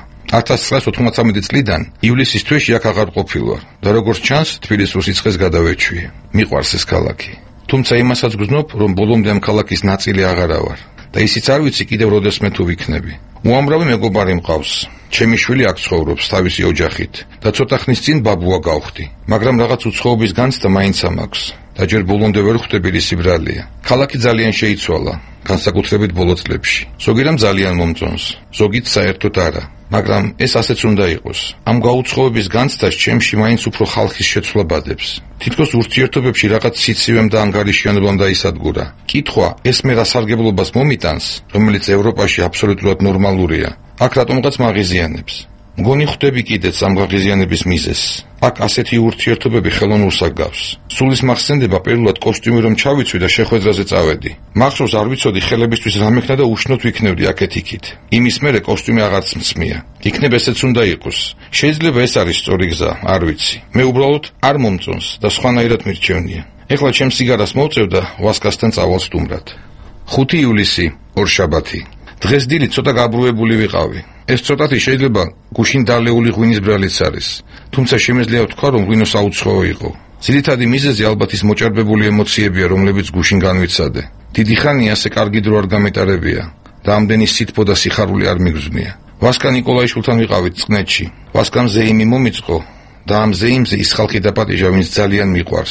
1990 წლიდან ივლისის თვეში აქ აღარ ყოფილვარ და როგორც ჩანს, თბილისურ სიცხეს გადავეჩვიე. მიყვარს ეს ქალაქი. თუმცა იმასაც გრძნობ, რომ ბოლომდე ამ ქალაქის ნაწილი აღარა ვარ და ისიც არ ვიცი კიდევ როდესმე თუ ვიქნები. უამრავი მეგობარი მყავს. ჩემი შვილი აქ ცხოვრობს თავისი ოჯახით და ცოტა ხნის წინ ბაბუა გავხდი, მაგრამ რაღაც უცხოობის განცდა მაინც ამაქვს და ჯერ ბოლომდე ვერ ხვდები ისი ბრალია. ქალაქი ძალიან შეიცვალა, განსაკუთრებით ბოლო წლებში. ზოგი რამ ძალიან მომწონს, ზოგიც საერთოდ არა. მაგრამ ეს ასეც უნდა იყოს. ამ გაუცხოების განცდას ჩემში მაინც უფრო ხალხის შეცვლა ბადებს. თითქოს ურთიერთობებში რაღაც სიცივემ და ანგარიშიანობამ დაისადგურა. კითხვა, ეს მე რა სარგებლობას მომიტანს, რომელიც ევროპაში აბსოლუტურად ნორმალურია, აქ რატომღაც მაღიზიანებს. მგონი ხვდები კიდეც ამ გაღიზიანების მიზეზს. აქ ასეთი ურთიერთობები ხელოვნურს აგავს. სულის მახსენდება პირველად კოსტიუმი რომ ჩავიცვი და შეხვედრაზე წავედი. მახსოვს არ ვიცოდი ხელებისთვის რა მექნა და უშნოდ ვიქნევდი აქეთ-იქით. იმის მერე კოსტიუმი აღარც მწმია. იქნებ ესეც უნდა იყოს. შეიძლება ეს არის სწორი გზა, არ ვიცი. მე უბრალოდ არ მომწონს და სხვანაირად მირჩევნია. ეხლა ჩემს სიგარას მოვწევ და ვასკასთან წავალ სტუმრად. 5 ივლისი, ორშაბათი. დღეს დილით ცოტა გაბრუებული ვიყავი. ეს ცოტათი შეიძლება გუშინ დალეული ღვინის ბრალიც არის. თუმცა შემიძლია ვთქვა, რომ ღვინო საუცხოო იყო. ძირითადი მიზეზი ალბათ ის მოჭარბებული ემოციებია, რომლებიც გუშინ განვიცადე. დიდი ხანია ასე კარგი დრო არ გამეტარებია და ამდენი სითბო და სიხარული არ მიგრძნია. ვასკა ნიკოლაიშვილთან ვიყავით წყნეთში. ვასკამ ზეიმი მომიწყო და ამ ზეიმზე ის ხალხი დაპატიჟა, ვინც ძალიან მიყვარს.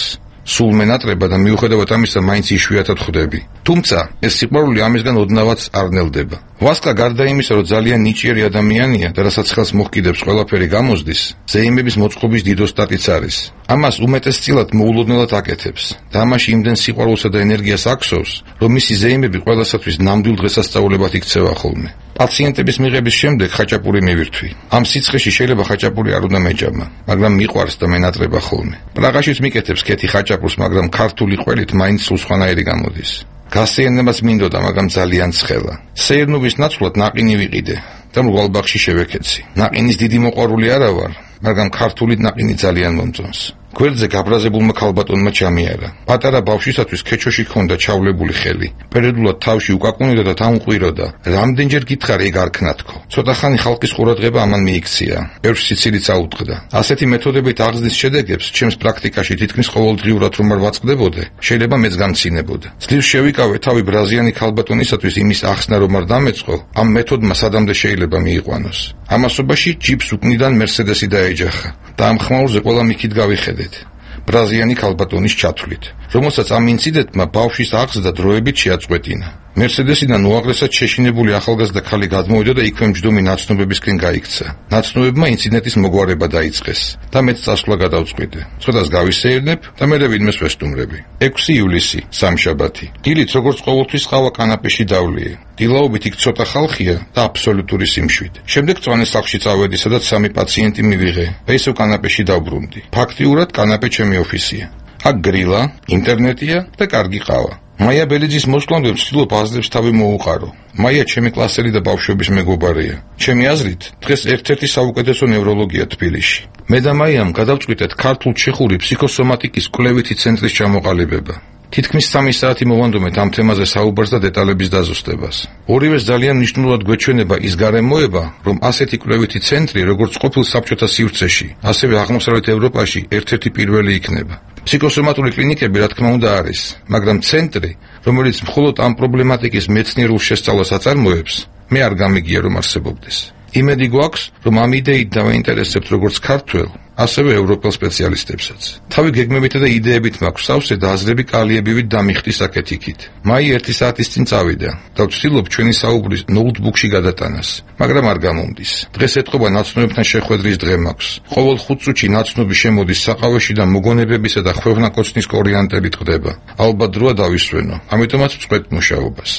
სულ მენატრება და მიუხედავად ამისა მაინც იშვიათად ხვდები. თუმცა ეს სიყვარული ამისგან ოდნავაც არ ნელდება. ვასკა გარდა იმისა, რომ ძალიან ნიჭიერი ადამიანია და რასაც ხელს მოჰკიდებს ყველაფერი გამოსდის, ზეიმების მოწყობის დიდოსტატიც არის. ამას უმეტესწილად მოულოდნელად აკეთებს და ამაში იმდენ სიყვარულსა და ენერგიას აქსოვს, რომ მისი ზეიმები ყველასათვის ნამდვილ დღესასწაულებად იქცევა ხოლმე. პაციენტების მიღების შემდეგ ხაჭაპური მივირთვი. ამ სიცხეში შეიძლება ხაჭაპური არ უნდა მეჯამა, მაგრამ მიყვარს და მენატრება ხოლმე. პრაღაშიც მიკეთებს ქეთი ხაჭაპურს, მაგრამ ქართული ყველით მაინც სულ სხვანაირი გამოდის. გასეირნებას მინდოდა, მაგრამ ძალიან ცხელა. სეირნობის ნაცვლად ნაყინი ვიყიდე და მრგვალ ბაღში შევექეცი. ნაყინის დიდი მოყვარული არა ვარ, მაგრამ ქართული ნაყინი ძალიან მომწონს. გვერდზე გაბრაზებულმა ქალბატონმა ჩამიარა. პატარა ბავშვისათვის ქეჩოში ჰქონდა ჩავლებული ხელი. პერიოდულად თავში უკაკუნებდა და თამყვიროდა. რამდენჯერ გითხარ ეგ არ ქნათქო. ცოტა ხანი ხალხის ყურადღება ამან მიიქცია. ბევრს სიცილიც აუტყდა. ასეთი მეთოდებით აღზრდის შედეგებს ჩემს პრაქტიკაში თითქმის ყოველდღიურად რომ არ ვაწყდებოდე, შეიძლება მეც გამცინებოდა. ძლივს შევიკავე თავი ბრაზიანი ქალბატონისათვის იმის ახსნა რომ არ დამეწყო, ამ მეთოდმა სადამდე შეიძლება მიიყვანოს. ამასობაში ჯიპს უკნიდან მერსედესი დაეჯახა და ამ ხმაურზე ყველა მიქით გავიხედე. ბრაზიანი ქალბატონის ჩათვლით, რომელსაც ამ ინციდენტმა ბავშვის აღზრდა დროებით შეაწყვეტინა. მერსედესიდან უაღრესად შეშინებული ახალგაზრდა ქალი გადმოვიდა და იქვე მჯდომი ნაცნობებისკენ გაიქცა. ნაცნობებმა ინციდენტის მოგვარება დაიწყეს და მეც წასვლა გადავწყვიტე. ცოტას გავისეირნებ და მერე ვინმეს ვესტუმრები. 6 ივლისი, სამშაბათი. დილით როგორც ყოველთვის ყავა კანაპეში დავლიე. დილაობით იქ ცოტა ხალხია და აბსოლუტური სიმშვიდე. შემდეგ წვანეს სახლში წავედი, სადაც 3 პაციენტი მივიღე და ისევ კანაპეში დავბრუნდი. ფაქტიურად კანაპე ჩემი ოფისია. აქ გრილა, ინტერნეტია და კარგი ყავა. მაია ბელიძის მოსვლამდე ვცდილობ აზრებს თავი მოუყარო. მაია ჩემი კლასელი და ბავშვების მეგობარია. ჩემი აზრით, დღეს ერთ-ერთი საუკეთესო ნევროლოგია თბილისში. მე და მაიამ გადავწყვიტეთ ქართულ-ჩეხური ფსიქოსომატიკის კვლევითი ცენტრის ჩამოყალიბება. თითქმის 3 საათი მოვანდომეთ ამ თემაზე საუბარს და დეტალების დაზუსტებას. ორივეს ძალიან მნიშვნელოვნად გვეჩვენება ის გარემოება, რომ ასეთი კვლევითი ცენტრი, როგორც ყოფილ საბჭოთა სივრცეში, ასევე აღმოსავლეთ ევროპაში ერთ-ერთი პირველი იქნება. ფსიქოსომატური კლინიკები რა თქმა უნდა არის, მაგრამ ცენტრი, რომელიც მხოლოდ ამ პრობლემატიკის მეცნიერულ შესწავლას აწარმოებს, მე არ გამიგია რომ არსებობდეს. იმედი გვაქვს, რომ ამ იდეით დავაინტერესებთ როგორც ქართველ, ასევე ევროპელ სპეციალისტებსაც. თავი გეგმებითა და იდეებით მაქვს სავსე და აზრები კალიებივით დამიხტი საკეთიქით. მაი 1 საათის წინ წავიდა და ვცდილობ ჩვენი საუბრის ნოუთბუქში გადატანას, მაგრამ არ გამომდის. დღეს ეთყობა ნაცნობებთან შეხვედრის დღე მაქვს. ყოველ 5 წუთში ნაცნობი შემოდის საყავეში და მოგონებებისა და ხვევნაკოცნის კორიანტებით ხდება. ალბათ დროა დავისვენო, ამიტომაც ვწყვეტ მუშაობას.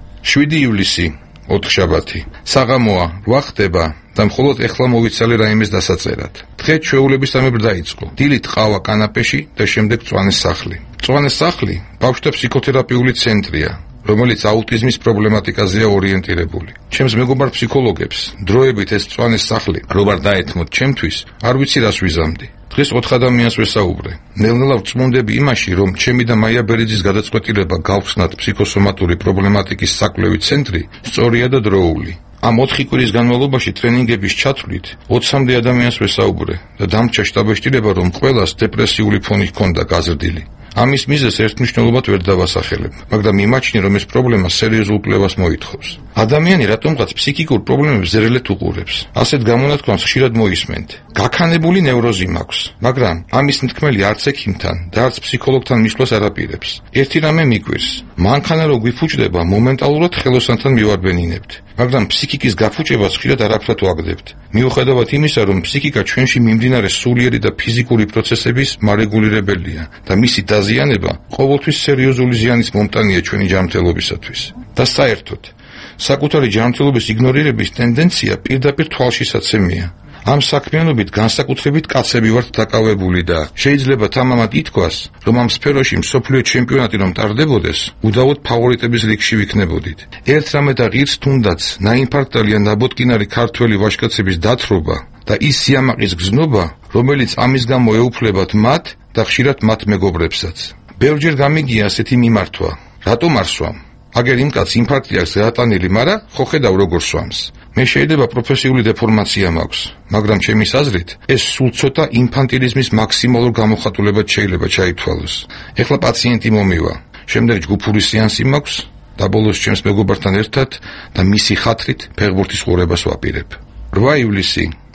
7 ივლისი, ოთხშაბათი. საღამოა, 8 ხდება და მხოლოდ ეხლა მოვიცალე რაიმეს დასაწერად. დღე ჩვეულებისამებრ დაიწყო. დილით ყავა კანაპეში და შემდეგ წვანეს სახლი. წვანეს სახლი ბავშვთა ფსიქოთერაპიული ცენტრია, რომელიც აუტიზმის პრობლემატიკაზეა ორიენტირებული. ჩემს მეგობარ ფსიქოლოგებს დროებით ეს წვანეს სახლი რომ არ დაეთმოთ ჩემთვის, არ ვიცი რას ვიზამდი. დღეს 4 ადამიანს ვესაუბრე. ნელ-ნელა ვწმუნდები იმაში, რომ ჩემი და მაია ბერიძის გადაწყვეტილება გავხსნათ ფსიქოსომატური პრობლემატიკის საკვლევი ცენტრი სწორია და დროული. ამ 4 კვირის განმავლობაში ტრენინგების ჩათვლით 20-მდე ადამიანს ვესაუბრე და დამრჩა შტაბეშტილება, რომ ყველას დეპრესიული ფონი ჰქონდა გაზრდილი. ამის მიზეზს ერთმნიშვნელობად ვერ დავასახელებ, მაგრამ იმაჩნი, რომ ეს პრობლემა სერიოზულ კვლევას მოითხოვს. ადამიანი რატომღაც ფსიქიკურ პრობლემებს ზერელეთ უყურებს. ასეთ გამონათქვამს ხშირად მოისმენთ. გაქანებული ნევროზი მაქვს, მაგრამ ამის მთქმელი არც ექიმთან და არც ფსიქოლოგთან მისვლას არ აპირებს. ერთი რამე მიგვირს, მანქანა რო გვიფუჭდება, მომენტალურად ხელოსანთან მივარბენინებთ, მაგრამ ფსიქიკის გაფუჭებას ხშირად არაფრად ვაგდებთ. მიუხედავად იმისა, რომ ფსიქიკა ჩვენში მიმდინარე სულიერი და ფიზიკური პროცესების მარეგულირებელია და მისი დაზიანება ყოველთვის სერიოზული ზიანის მომტანია ჩვენი ჯანმრთელობისათვის. და საერთოდ, საკუთარი ჯანმრთელობის იგნორირების ტენდენცია პირდაპირ თვალშისაცემია. ამ საქმიანობით განსაკუთრებით კაცები ვართ დაკავებული და შეიძლება თამამად ითქვას, რომ ამ სფეროში მსოფლიო ჩემპიონატი რომ ტარდებოდეს, უდავოდ ფავორიტების რიგში ვიქნებოდით. ერთ რამე და ღირს თუნდაც ნაინფარქტალი ან ნაბოდგინარი ქართველი ვაჟკაცების დათრობა და ის სიამაყის გზნობა, რომელიც ამის გამო ეუფლებათ მათ და ხშირად მათ მეგობრებსაც. ბევრჯერ გამიგია ასეთი მიმართვა. რატომ არ სვამ? აგერ იმ კაცს ინფარქტი აქვს გაატანილი, მაგრამ ხო ხედავ როგორ სვამს. მე შეიძლება პროფესიული დეფორმაცია მაქვს, მაგრამ ჩემის აზრით ეს სულ ცოტა ინფანტილიზმის მაქსიმალურ გამოხატულებად შეიძლება ჩაითვალოს. ეხლა პაციენტი მომივა, შემდეგ ჯგუფური სეანსი მაქვს და ბოლოს ჩემს მეგობართან ერთად და მისი ხათრით ფეხბურთის ყურებას ვაპირებ. 8 ივლისი,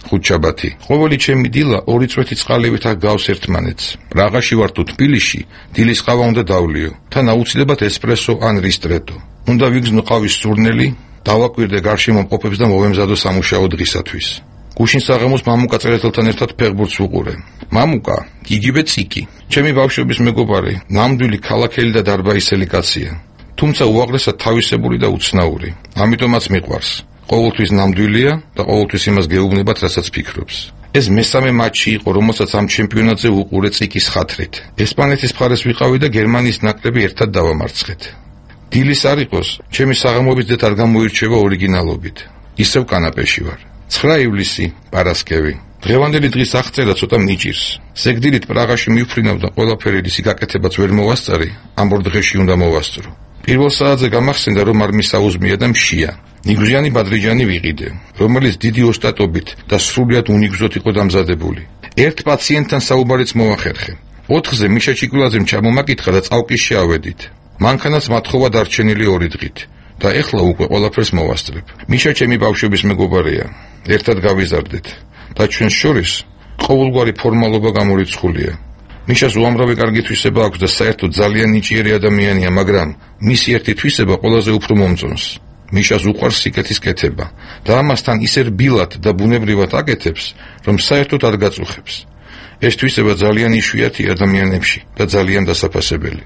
ხუთშაბათი. ყოველი ჩემი დილა 2 წვეთი წყალივით გავს ერთმანეთს. Რაღაცი ვარ თუ თბილისში, დილის ყავა უნდა დავლიო. თან აუცილებლად ესპრესო ან რისტრეტო. უნდა ვიგზნო ყავის სურნელი, დავაკვირდე გარშემო მყოფებს და მოვემზადო სამუშაო დღისათვის. გუშინ საღამოს მამუკა წერეთელთან ერთად ფეხბურთს ვუყურე. მამუკა, იგივე ციკი. ჩემი ბავშვობის მეგობარი, ნამდვილი ქალაქელი და დარბაისელი კაცია. თუმცა უაღრესად თავისებური და უცნაური. ამიტომაც მიყვარს. ყოველთვის ნამდვილია და ყოველთვის იმას გეუბნებათ, რასაც ფიქრობს. ეს მესამე მატჩი იყო, რომელსაც ამ ჩემპიონატზე ვუყურე ციკის ხათრით. ესპანეთის მხარეს ვიყავი და გერმანიის ნაკრები ერთად დავამარცხეთ. დილის არ იყოს, ჩემი საღამოების დეთ არ გამოირჩევა ორიგინალობით. ისევ კანაპეში ვარ. 9 ივლისი, პარასკევი. დღევანდელი დღის აღწერა ცოტა მიჭირს. ზეგდიდით პრაღაში მივფრინავ და ყველაფერი ისი გაკეთებაც ვერ მოვასწარი, ამ ორ დღეში უნდა მოვასწრო. პირველ საათზე გამახსენდა, რომ არ მისაუზმია და მშია. ნიგზიანი ბადრიჯანი ვიყიდე, რომელიც დიდი ოსტატობით და სრულიად უნიგზოდ იყო დამზადებული. ერთ პაციენტთან საუბარიც მოახერხე. 4-ზე მიშა ჩიკვილაძემ ჩამომაკითხა და წავკისში ავედით. მანქანაც მათხოვა დარჩენილი 2 დღით და ეხლა უკვე ყველაფერს მოვასწრებ. მიშა ჩემი ბავშვობის მეგობარია. ერთად გავიზარდეთ და ჩვენს შორის ყოველგვარი ფორმალობა გამორიცხულია. მიშას უამრავი კარგი თვისება აქვს და საერთოდ ძალიან ნიჭიერი ადამიანია, მაგრამ მისი ერთი თვისება ყველაზე უფრო მომწონს. მიშას უყვარს სიკეთის კეთება და ამასთან ისე რბილად და ბუნებრივად აკეთებს, რომ საერთოდ არ გაწუხებს. ეს თვისება ძალიან იშვიათია ადამიანებში და ძალიან დასაფასებელი.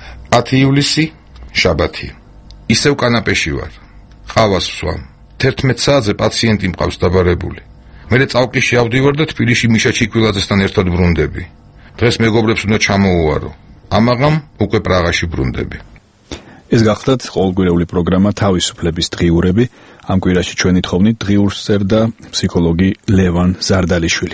10 ივლისი, შაბათი. ისევ კანაპეში ვარ. ყავას ვსვამ. 11 საათზე პაციენტი მყავს დაბარებული. მე წავკისში ავდივარ და თბილისში მიშა ჩიკვილაძესთან ერთად ბრუნდები. დღეს მეგობრებს უნდა ჩამოუვარო. ამაღამ უკვე პრაღაში ბრუნდები. ეს გახლდათ ყოველკვირეული პროგრამა თავისუფლების დღიურები. ამ კვირაში ჩვენი თხოვნით დღიურს წერდა ფსიქოლოგი ლევან ზარდალიშვილი.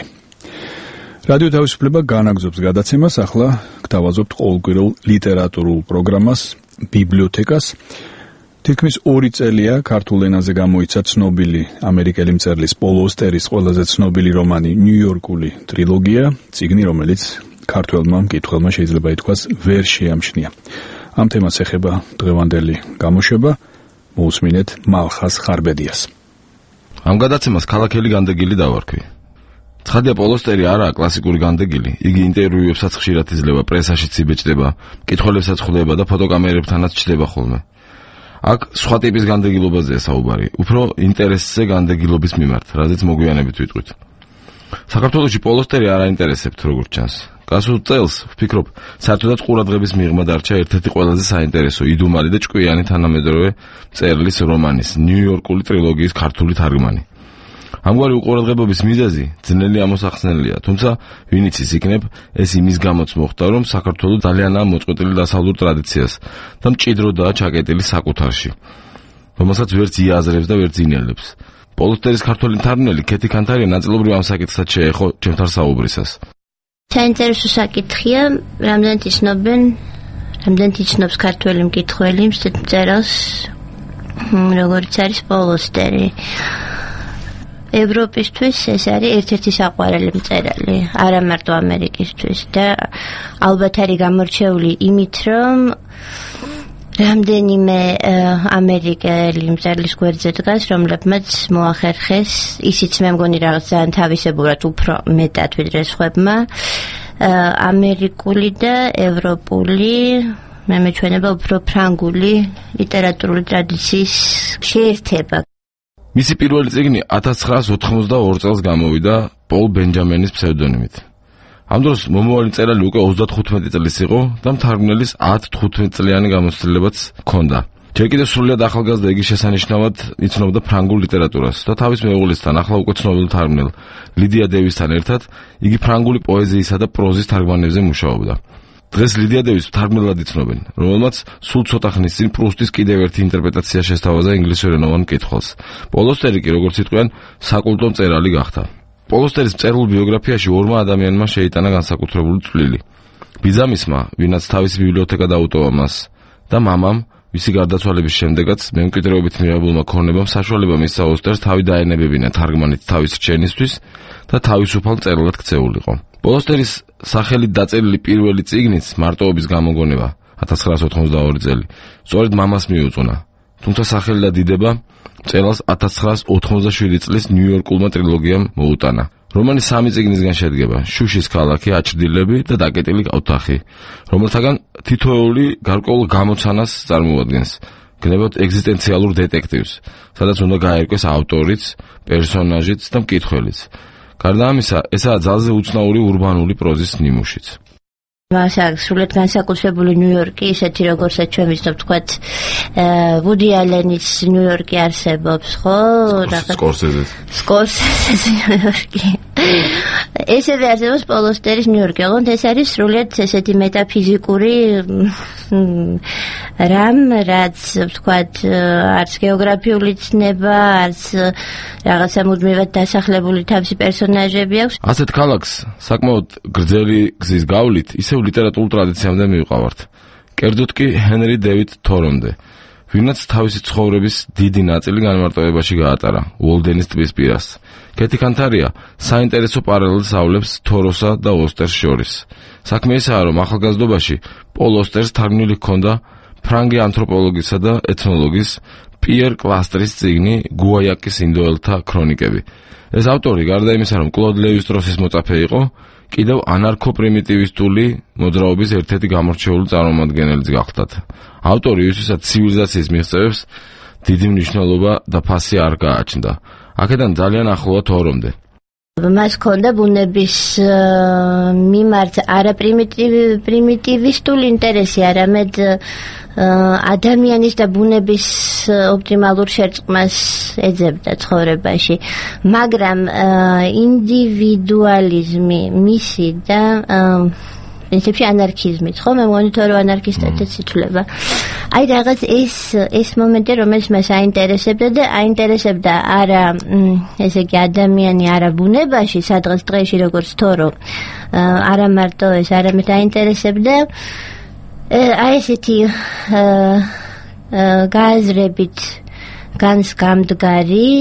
რადიო თავისუფლება განაგზობს გადაცემას, ახლა გთავაზობთ ყოველკვირეულ ლიტერატურულ პროგრამას ბიბლიოთეკას. თითქმის 2 წელია ქართულ ენაზე გამოიცა ცნობილი ამერიკელი მწერლის პოლ ოსტერის ყველაზე ცნობილი რომანი ნიუ-იორკული ტრილოგია, წიგნი, რომელიც ქართველმა მკითხველმა შეიძლება ითქვას ვერ შეამჩნია. ამ თემას ეხება დღევანდელი გამოშვება, მოусმინეთ მალხას ხარბედიას. ამ გადაცემას ქალაქელი განდეგილი დავარქვი. ცხადია, პოლ ოსტერი არაა კლასიკური განდეგილი, იგი ინტერვიუებსაც ხშირად იძლევა, პრესაშიც იბეჭდება, მკითხველებსაც ხვდება და ფოტოკამერებთანაც ჩდება ხოლმე. აქ სხვა ტიპის განდეგილობაზეა საუბარი, უფრო ინტერესზე განდეგილობის მიმართ, რაზეც მოგვიანებით ვიტყვით. საქართველოში პოლ ოსტერი არ აინტერესებთ, როგორც ჩანს. გასულ წელს, ვფიქრობ, საერთოდაც ყურადღების მიღმა დარჩა ერთ-ერთი ყველაზე საინტერესო, იდუმალი და ჭკვიანი თანამედროვე მწერლის რომანის ნიუ-იორკული ტრილოგიის ქართული თარგმანი. ამგვარი უყურადღებობის მიზეზი ძნელი ამოსახსნელია, თუმცა ვინც ის იქნებ, ეს იმის გამოც მოხდა, რომ საქართველოს ძალიანაა მოწყვეტილი დასავლურ ტრადიციას და მჭიდროდაა ჩაკეტილი საკუთარში, რომელსაც ვერც იაზრებს და ვერც ინელებს. პოლ ოსტერის ქართული მთარგმნელი ქეთი კანთარია ნაწილობრივ ამ საკითხსაც შეეხო ჩემთან საუბრისას. საინტერესო საკითხია, რამდენად იცნობს ქართველი მკითხველი მსეთ მწერალს, როგორც არის პოლ ოსტერი. ევროპისთვის ეს არის ერთ-ერთი საყვარელი მწერალი, არა მარტო ამერიკისთვის და ალბათ არის გამორჩეული იმით, რომ რამდენიმე ამერიკელი მწერლის გვერდზე დგას, რომლებმაც მოახერხეს, ისიც მე მგონი რაღაც ძალიან თავისებურად უფრო მეტად ვიდრე სხვებმა, ამერიკული და ევროპული, მე მეჩვენება უფრო ფრანგული ლიტერატურული ტრადიციის შეერთება. მისი პირველი წიგნი 1982 წელს გამოვიდა პოლ ბენჯამენის ფსევდონიმით. ამ დროს მომავალი მწერალი უკვე 35 წლის იყო და მთარგმნელის 10-15 წლიანი გამოცდილებაც ჰქონდა. ჯერ კიდევ სრულიად ახალგაზრდა იგი შესანიშნავად იცნობდა ფრანგულ ლიტერატურას და თავის მეუღლესთან, ახლა უკვე ცნობილ თარგმნელ ლიდია დევისთან ერთად იგი ფრანგული პოეზიისა და პროზის თარგმანებზე მუშაობდა. დღეს ლიდია დევისს თარგმნელად იცნობენ, რომელმაც სულ ცოტა ხნის წინ პრუსტის კიდევ ერთი ინტერპრეტაცია შესთავაზა ინგლისურენოვან მკითხველს. პოლ ოსტერი კი, როგორც იტყვიან, საკულტო მწერალი გახდა. პოლ ოსტერის მწერლულ ბიოგრაფიაში ორმა ადამიანმა შეიტანა განსაკუთრებული წვლილი. ბიძამისმა, ვინაც თავისი ბიბლიოთეკა დაუტოვა მას, და მამამ, ვისი გარდაცვალების შემდეგაც მემკვიდრეობით მიღებულმა ქონებამ საშუალება მისცა ოსტერს თავი დაენებებინა თარგმანით თავის რჩენისთვის და თავისუფალ მწერლად ქცეულიყო. პოლ ოსტერის სახელით დაწერილი პირველი წიგნიც მარტოობის გამოგონება 1982 წელი სწორედ მამას მიუძღვნა. თუმცა სახელი და დიდება მწერალს 1987 წლის ნიუ-იორკულმა ტრილოგიამ მოუტანა. რომანი 3 წიგნისგან შედგება: შუშის ქალაქი, აჩრდილები და დაკეტილი ოთახი, რომელთაგან თითოეული გარკვეულ გამოცანას წარმოადგენს. გნებავთ ეგზისტენციალურ დეტექტივს, სადაც უნდა გაერკვეს ავტორიც, პერსონაჟიც და მკითხველიც. გარდა ამისა, ესაა ძალზე უცნაური ურბანული პროზის ნიმუშიც. მას აქვს სრულად განსაკუთრებული ნიუ-იორკი, ისეთი როგორცაც ჩვენ ვიცნობთ, თქვათ, ვუდი ალენის ნიუ-იორკი არსებობს, ხო? სკორსეზეს ნიუ-იორკი. ესევე არსებობს პოლ ოსტერის ნიუ-იორკი, ოღონდ ეს არის სრულად ესეთი მეტაფიზიკური რამ, რაც თქვათ, არც გეოგრაფიული ცნება, არც რაღაცა მუდმივად დასახლებული თავისი პერსონაჟები აქვს. ასეთ ქალაქს საკმაოდ გრძელი გზის გავლით ისევ ლიტერატურულ ტრადიციამდე მივყავართ. კერძოდ კი ჰენრი დევიდ თორომდე, ვინაც თავისი ცხოვრების დიდი ნაწილი განმარტოებაში გაატარა უოლდენის ტბის პირას. კეთი კანთარია საინტერესო პარალელს ავლებს თოროსა და ოსტერს შორის. საქმე ისაა, რომ ახალგაზრდობაში პოლ ოსტერს თარგმნილი ჰქონდა ფრანგი ანთროპოლოგისა და ეთნოლოგის პიერ კლასტრის წიგნი გუაიაკის ინდოელთა ქრონიკები. ეს ავტორი, გარდა იმისა, რომ კლოდ ლევი-სტროსის მოწაფე იყო, კიდევ ანარქო-პრიმიტივისტული მოძრაობის ერთ-ერთი გამორჩეული წარმომადგენელიც გახლდათ. ავტორი, ვისთვისაც ცივილიზაციის მიღწევებს დიდი მნიშვნელობა და ფასი არ გააჩნდა. აქედან ძალიან ახლოა თორომდე. მას ჰქონდა ბუნების მიმართ არა პრიმიტივისტული ინტერესი, არამედ ადამიანის და ბუნების ოპტიმალურ შერწყმას ეძებდა ცხოვრებაში, მაგრამ ინდივიდუალიზმი მისი და პრინციპში ანარქიზმიც, ხო? მე მგონი თორე ანარქისტებიც ითვლება. აი რაღაც ეს მომენტი, რომელიც მას აინტერესებდა და აინტერესებდა არა ესე იგი ადამიანი, არა ბუნებაში, სადღაც დღეში როგორც თორო, არა მარტო ეს, არამედ აინტერესებდა აი ესეთი გააზრებით განსგამდგარი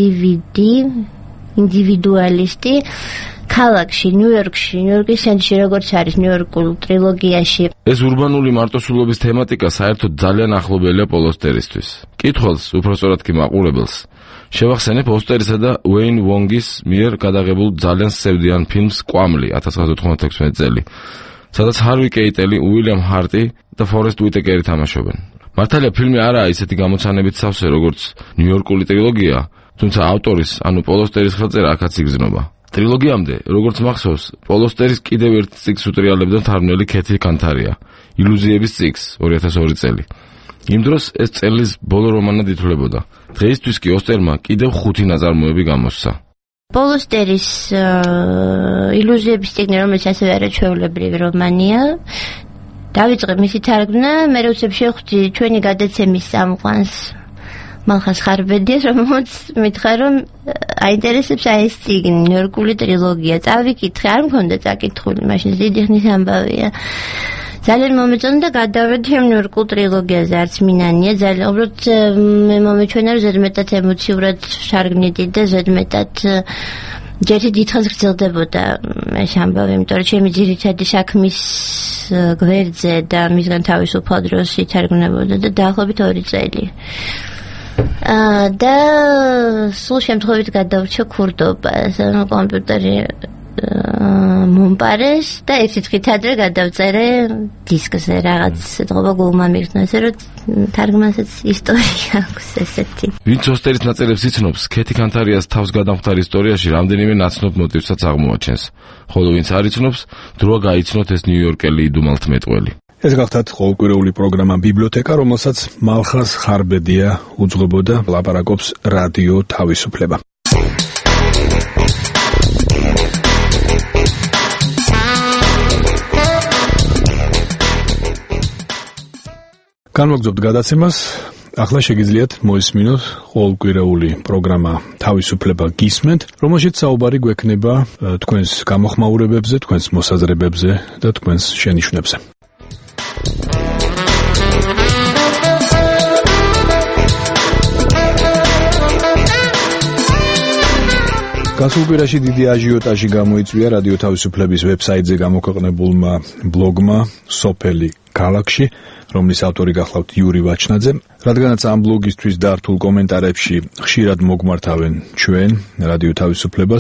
ინდივიდუალისტი ქალაქში, ნიუ-იორკის ცენტრში, როგორც არის ნიუ-იორკულ ტრილოგიაში. ეს ურბანული მარტოსულობის თემატიკა საერთოდ ძალიან ახლობელია პოლ ოსტერისთვის. კითხველს, უпростоრად კი მაყურებელს, შევახსენებ ოსტერისა და უეინ ვონგის მიერ გადაღებულ ძალიან სევდიან ფილმს კვამლი 1996 წელი, სადაც ჰარვი კეიტელი, უილიამ ჰარტი და ფორესტ უიტეკერი თამაშობენ. მართალია ფილმი არაა ისეთი გამოცანებით სავსე, როგორც ნიუ-იორკული ტრილოგია, თუმცა ავტორის, ანუ პოლ ოსტერის ხელწერა აქაც იგრძნობა. ტრილოგიამდე, როგორც მახსოვს, პოლ ოსტერის კიდევ ერთ წიგნს უტრიალებდა თარგმნელი კეთი კანთარია, ილუზიების წიგნს 2002 წელი. იმ დროს ეს წელს ბოლო რომანად ითვლებოდა. დღეისთვის კი ოსტერმა კიდევ 5 ნაწარმოები გამოსცა. პოლ ოსტერის ილუზიების წიგნი, რომელიც ასევე არაჩვეულებრივი რომანია, დავიწყე მისი თარგმნა, მე როცა შევხვდი ჩვენი გადაცემის წამყვანს მალხას ხარბედიას, რომელმაც მითხრა, რომ აინტერესებს აი ეს წიგნი, ნიუ-იორკული ტრილოგია. წავიკითხე, არ მქონდა წაკითხული, მაშინ დიდი ხნის ამბავია. ძალიან მომეწონა და გადავედი ამ ნიუ-იორკულ ტრილოგიაზე, არც მინანია, ძალიან უბრალოდ მე მომეჩვენა, რომ ზედმეტად ემოციურად შარგნიდი და ზედმეტად ჯერი დიდხანს გრძელდებოდა ეს ამბავი, იმიტომ რომ ჩემი ძირითადი საქმის გვერდზე და მისგან თავისუფალ დროს ითარგმნებოდა და დაახლოებით 2 წელი. და სულ შემთხვევით გადავრჩა ქურდობა, კომპიუტერი მომპარეს და ერთი დღით ადრე გადავწერე დისკზე რაღაც ეთყობა გულმა მიგრძნა, ესე რომ თარგმანსაც ისტორია აქვს ესეთი. ვინც ოსტერის ნაწერებს იცნობს, კეთი კანთარიას თავს გადამხდარ ისტორიაში რამდენიმე ნაცნობ მოტივსაც აღმოაჩენს, ხოლო ვინც არ იცნობს, დროა გაიცნოთ ეს ნიუ-იორკელი იდუმალთმეტყველი. ეს გახლდათ ყოველკვირეული პროგრამა ბიბლიოთეკა, რომელსაც მალხას ხარბედია უძღვებოდა, ლაპარაკობს რადიო თავისუფლება. განვაგრძობთ გადაცემას. ახლა შეგიძლიათ მოისმინოთ ყოველკვირეული პროგრამა თავისუფლება გისმენთ, რომელშიც საუბარი გვექნება თქვენს გამოხმაურებებზე, თქვენს მოსაზრებებზე და თქვენს შენიშვნებზე. გასულ კვირაში დიდი აჟიოტაჟი გამოიწვია რადიო თავისუფლების ვებსაიტზე გამოქვეყნებულმა ბლოგმა სოფელი ქალაქში, რომლის ავტორი გახლავთ იური ვაჩნაძე. რადგანაც ამ ბლოგისთვის დართულ კომენტარებში ხშირად მოგმართავენ ჩვენ რადიო თავისუფლებას,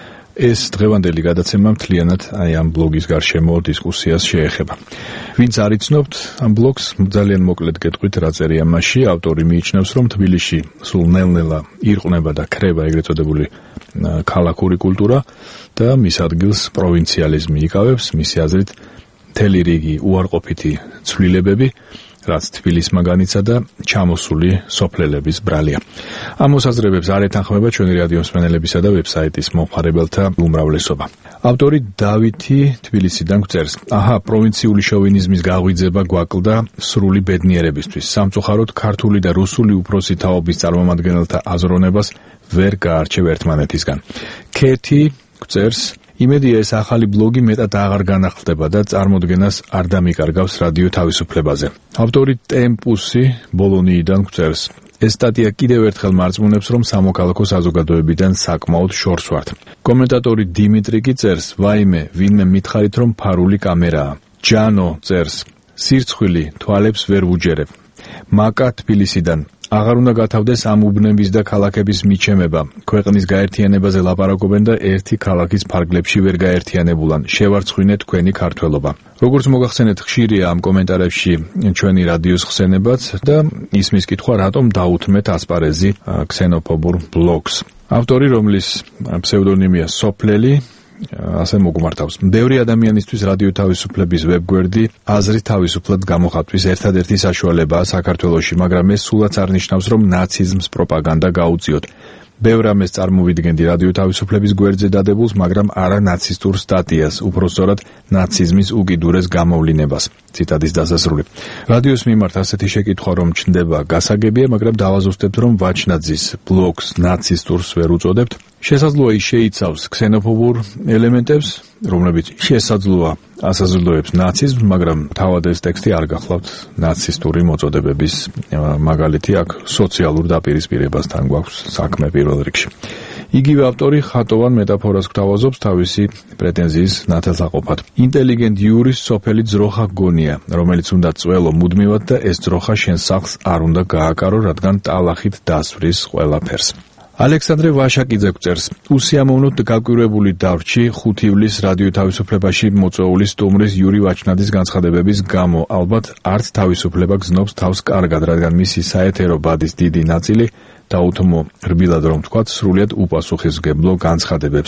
ეს დღევანდელი გადაცემა მთლიანად ამ ბლოგის გარშემო დისკუსიას შეეხება. ვინც არ იცნობთ ამ ბლოგს, ძალიან მოკლედ გეტყვით რა წერია მასში. ავტორი მიიჩნევს, რომ თბილისში სულ ნელ-ნელა ირყნება და ქრება ეგრეთ წოდებული ქალაქური კულტურა და მის ადგილს პროვინციალიზმი იკავებს. მისი აზრით, მთელი რიგი უარყოფითი ცვლილებები, რაც თბილისმა განიცა და ჩამოსული სოფლელების ბრალია. ამ მოსაზრებებს არ ეთანხმება ჩვენი რადიო მსმენელებისა და ვებსაიტის მომხმარებელთა უმრავლესობა. ავტორი დავითი თბილისიდან გვწერს: აჰა, პროვინციული შოვინიზმის გაღვიძება გვაკლდა სრული ბედნიერებისთვის. სამწუხაროდ ქართული და რუსული უფროსი თაობის წარმომადგენელთა აზროვნებას ვერ გაარჩევ ერთმანეთისგან. ქეთი გვწერს: იმედია ეს ახალი ბლოგი მეტად აღარ განახლდება და წარმოდგენას არ დამიკარგავს რადიო თავისუფლებაზე. ავტორი ტემპუსი ბოლონიიდან გვწერს: ეს სტატია კიდევ ერთხელ მარწმუნებს, რომ სამოქალაქო საზოგადოებიდან საკმაოდ შორს ვართ. კომენტატორი დიმიტრი კი წერს: ვაიმე, ვინმე მითხარით, რომ ფარული კამერაა. ჯანო წერს: სირცხვილი თვალებს ვერ ვუჯერებ. მაკა თბილისიდან: აღარ უნდა გათავდეს ამ უბნების და ქალაქების მიჩემება. ქვეყნის გაერთიანებაზე ლაპარაკობენ და ერთი ქალაქის ფარგლებში ვერ გაერთიანებულან. შევარცხვინეთ თქვენი ქართველობა. როგორც მოგახსენეთ, ხშირია ამ კომენტარებში ჩვენი რადიოს ხსენებაც და ისმის კითხვა, რატომ დაუთმეთ ასპარეზი ქსენოფობურ ბლოგს. ავტორი, რომლის ფსევდონიმია სოფლელი, ასე მოგმართავს: ბევრი ადამიანისთვის რადიო თავისუფლების ვებგვერდი აზრი თავისუფლად გამოხატვის ერთადერთი საშუალებაა საქართველოში, მაგრამ ეს სულაც არ ნიშნავს, რომ ნაციზმს პროპაგანდა გაუწიოთ. ბევრ რამეს წარმოვიდგენდი რადიო თავისუფლების გვერდზე დადებულს, მაგრამ არა ნაცისტურ სტატიას, უბრალოდ ნაციზმის უკიდურეს გამოვლინებას. ციტატის დასასრული. რადიოს მიმართ ასეთი შეკითხვა რომ ჩნდება გასაგებია, მაგრამ დავაზუსტებთ, რომ ვაჩნაძის ბლოგს ნაცისტურს ვერ უწოდებთ. შესაძლოა ის შეიცავს ქსენოფობურ ელემენტებს, რომლებიც შესაძლოა ასაზრდოებს ნაციზმს, მაგრამ თავად ეს ტექსტი არ გახლავთ ნაცისტური მოწოდებების მაგალითი, აქ სოციალურ დაპირისპირებასთან გვაქვს საქმე პირველ რიგში. იგივე ავტორი ხატოვან მეტაფორას გვთავაზობს თავისი პრეტენზიის ნათელსაყოფად. ინტელიგენტ იურის სოფელი ძროხა გონია, რომელიც უნდა წველო მუდმივად და ეს ძროხა შენ სახლს არ უნდა გააკარო, რადგან ტალახით დასვრის ყველაფერს. ალექსანდრე ვაშაკიძე გვწერს: უსიამოვნოდ გაკვირვებული დავრჩი 5 ივლისს რადიო თავისუფლებაში მოწვეული სტუმრის იური ვაჩნაძის განცხადებების გამო. ალბათ არც თავისუფლება გზნობს თავს კარგად, რადგან მისი საეთერო ბადის დიდი ნაწილი დაუთმო რბილად რომ თქვათ სრულიად უპასუხისმგებლო განცხადებებს.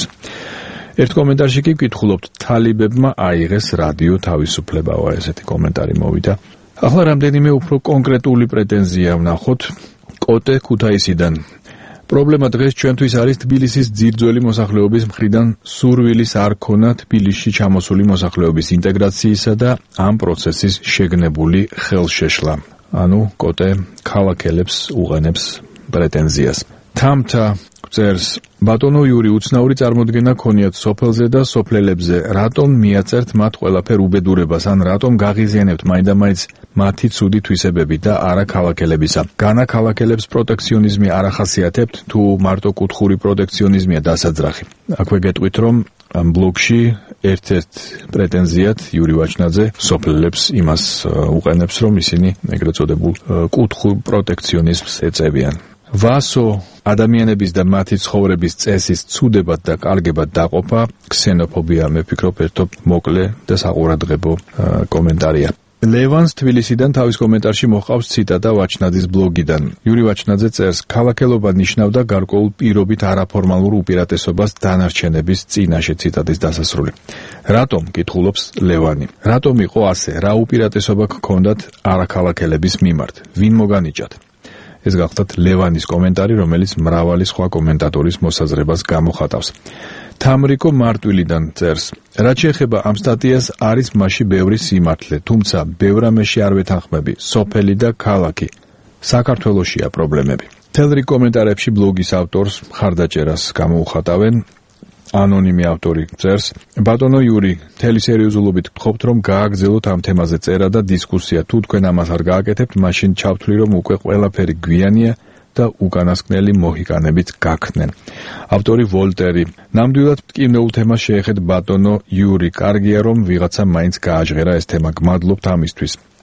ერთ კომენტარში კი ვკითხულობთ: თალიბებმა აიღეს რადიო თავისუფლებაო, ესეთი კომენტარი მოვიდა. ახლა რამდენიმე უფრო კონკრეტული პრეტენზია ვნახოთ კოტე ქუთაისიდან. პრობლემა დღეს ჩვენთვის არის თბილისის ძირძველი მოსახლეობის მხრიდან სურვილის არ ქონა თბილისში ჩამოსული მოსახლეობის ინტეგრაციისა და ამ პროცესის შეგნებული ხელშეშლა. ანუ კოტე ქალაქელებს უყენებს პრეტენზიას. თამთა წერს: ბატონო იური, უცნაური წარმოდგენა ქონიათ სოფელზე და სოფლელებზე. რატომ მიაწერთ მათ ყველაფერ უბედურებას, ან რატომ გაღიზიანებთ მაინდამაინც მათი ცუდი თვისებები და არა ქალაქელებისა? განა ქალაქელებს პროტექციონიზმი არ ახასიათებთ, თუ მარტო კუთხური პროტექციონიზმია დასაძრახი? აქვე გეტყვით, რომ ამ ბლოგში ერთ-ერთ პრეტენზიად იური ვაჩნაძე სოფლელებს იმას უყენებს, რომ ისინი ეგრეთ წოდებულ კუთხურ პროტექციონიზმს ეწევიან. ვასო ადამიანების და მათი ცხოვრების წესის ცუდებად და კარგებად დაყოფა ქსენოფობია, მე ვფიქრობ, ერთობ მოკლე და საყურადღებო კომენტარია. ლევანს თბილისიდან თავის კომენტარში მოჰყავს ციტატა ვაჩნაძის ბლოგიდან. იური ვაჩნაძე წერს: ქალაქელობა ნიშნავდა გარკვეულ პირობით არაფორმალურ უპირატესობას დანარჩენების წინაშე, ციტატის დასასრული. რატომ, კითხულობს ლევანი, რატომ იყო ასე, რა უპირატესობა გქონდათ არაქალაქელების მიმართ, ვინ მოგანიჭათ? ეს გახლავთ ლევანის კომენტარი, რომელიც მრავალი სხვა კომენტატორის მოსაზრებას გამოხატავს. თამრიკო მარტვილიდან წერს: რაც შეეხება ამ სტატიას, არის მასში ბევრი სიმართლე, თუმცა ბევრ რამეში არ ვეთანხმები, სოფელი და ქალაქი. საქართველოშია პრობლემები. მთელ რიგ კომენტარებში ბლოგის ავტორს მხარდაჭერას გამოუხატავენ. ანონიმი ავტორი წერს: ბატონო იური, მთელი სერიოზულობით გთხოვთ, რომ გააგრძელოთ ამ თემაზე წერა და დისკუსია. თუ თქვენ ამას არ გააკეთებთ, მაშინ ჩავთვლი, რომ უკვე ყველაფერი გვიანია და უკანასკნელი მოჰიკანებიც გაქნენ. ავტორი ვოლტერი: ნამდვილად მტკივნეულ თემას შეეხეთ ბატონო იური, კარგია რომ ვიღაცა მაინც გააჟღერა ეს თემა, გმადლობთ ამისთვის.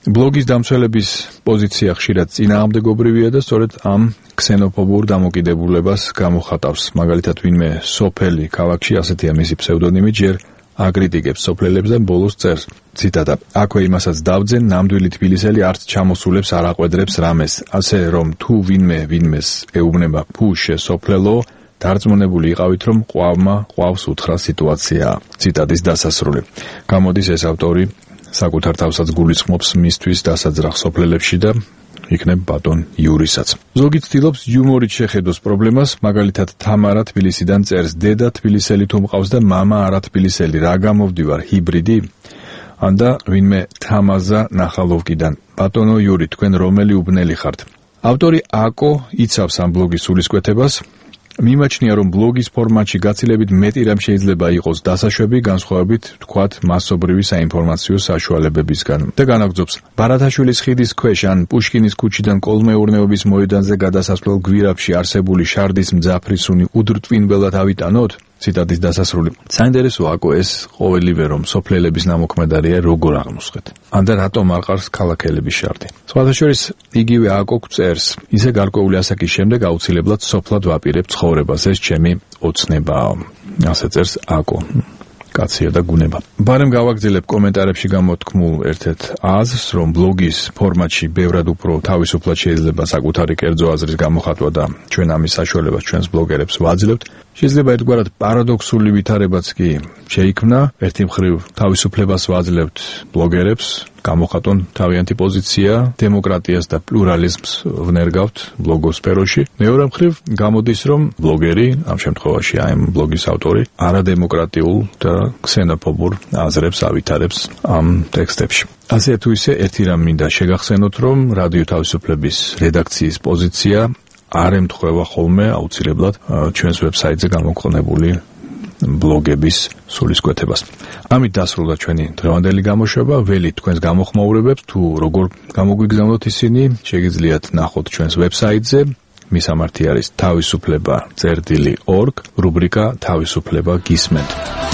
ბლოგის დამცველების პოზიცია ხშირად წინააღმდეგობრივია და სწორედ ამ ქსენოფობურ დამოკიდებულებას გამოხატავს. მაგალითად, ვინმე სოფელი ქალაქში, ასეთია მისი ფსევდონიმი, ჯერ აკრიტიკებს სოფლელებს და ბოლოს წერს. ციტატა: აქვე იმასაც დავძენ, ნამდვილი თბილისელი არც ჩამოსულებს არ აყვედრებს რამეს, ასე რომ თუ ვინმეს ეუბნება ფუშე სოფლელო, დარწმუნებული იყავით, რომ ყავს უთხრა სიტუაციაა. ციტატის დასასრული. გამოდის ეს ავტორი საკუთარ თავსაც გულისხმობს მისთვის დასაძრახ სოფლელებში და იქნებ ბატონ იურისაც. ზოგი ცდილობს იუმორით შეხედოს პრობლემას, მაგალითად თამარა თბილისიდან წერს: დედა თბილისელი თუ მყავს და მამა არა თბილისელი, რა გამოვდივარ, ჰიბრიდი? ანდა ვინმე თამაზა ნახალოვკიდან: ბატონო იური, თქვენ რომელი უბნელი ხართ? ავტორი აკო იცავს ამ ბლოგის სულისკვეთებას. მიმაჩნია, რომ ბლოგის ფორმატში გაცილებით მეტი რამ შეიძლება იყოს დასაშვები, განსხვავებით თქვათ მასობრივი საინფორმაციო საშუალებებისგან. და განაგრძობს: ბარათაშვილის ხიდის ქვეშ ან პუშკინის ქუჩიდან კოლმეურნეობის მოედანზე გადასასვლელ გვირაბში არსებული შარდის მძაფრისუნი უდრტვინველად ავიტანოთ? ციტატის დასასრული. საინტერესოა აკო ეს ყოველივე, რომ სოფლელების ნამოქმედარია როგორ აღმოსხეთ. ანდა რატომ არ ყარს ქალაქელების შარდი? სხვათა შორის იგივე აკო წერს: ისე გარკვეული ასაკის შემდეგ აუცილებლად სოფლად ვაპირებ ცხოვრებას, ეს ჩემი ოცნებაა. ასე წერს აკო. კაცია და გუნება. ბარემ გავაგრძელებ კომენტარებში გამოთქმულ ერთ-ერთ აზრს, რომ ბლოგის ფორმატში ბევრად უფრო თავისუფლად შეიძლება საკუთარი კერძო აზრის გამოხატვა და ჩვენ ამის საშუალებას ჩვენს ბლოგერებს ვაძლევთ. შეიძლება ერთგვარად პარადოქსული ვითარებაც კი შეიქმნა. ერთი მხრივ თავისუფლებას ვაძლევთ ბლოგერებს, გამოხატონ თავიანთი პოზიცია, დემოკრატიას და პლურალიზმს ვნერგავთ ბლოგოსფეროში. მეორე მხრივ გამოდის, რომ ბლოგერი, ამ შემთხვევაში ამ ბლოგის ავტორი, არადემოკრატიულ და ქსენოფობურ აზრებს ავითარებს ამ ტექსტებში. ასე თუ ისე ერთი რამ მინდა შეგახსენოთ, რომ რადიო თავისუფლების რედაქციის პოზიცია არ ემთხვევა ხოლმე აუცილებლად ჩვენს ვებსაიტზე გამოქვეყნებული ბლოგების სულისკვეთებას. ამით დასრულდა ჩვენი დღევანდელი გამოშვება. ველით თქვენს გამოხმაურებებს, თუ როგორ გამოგვიგზავნოთ ისინი, შეგიძლიათ ნახოთ ჩვენს ვებსაიტზე. მისამართი არის თავისუფლება.org, რუბრიკა თავისუფლება გისმენთ.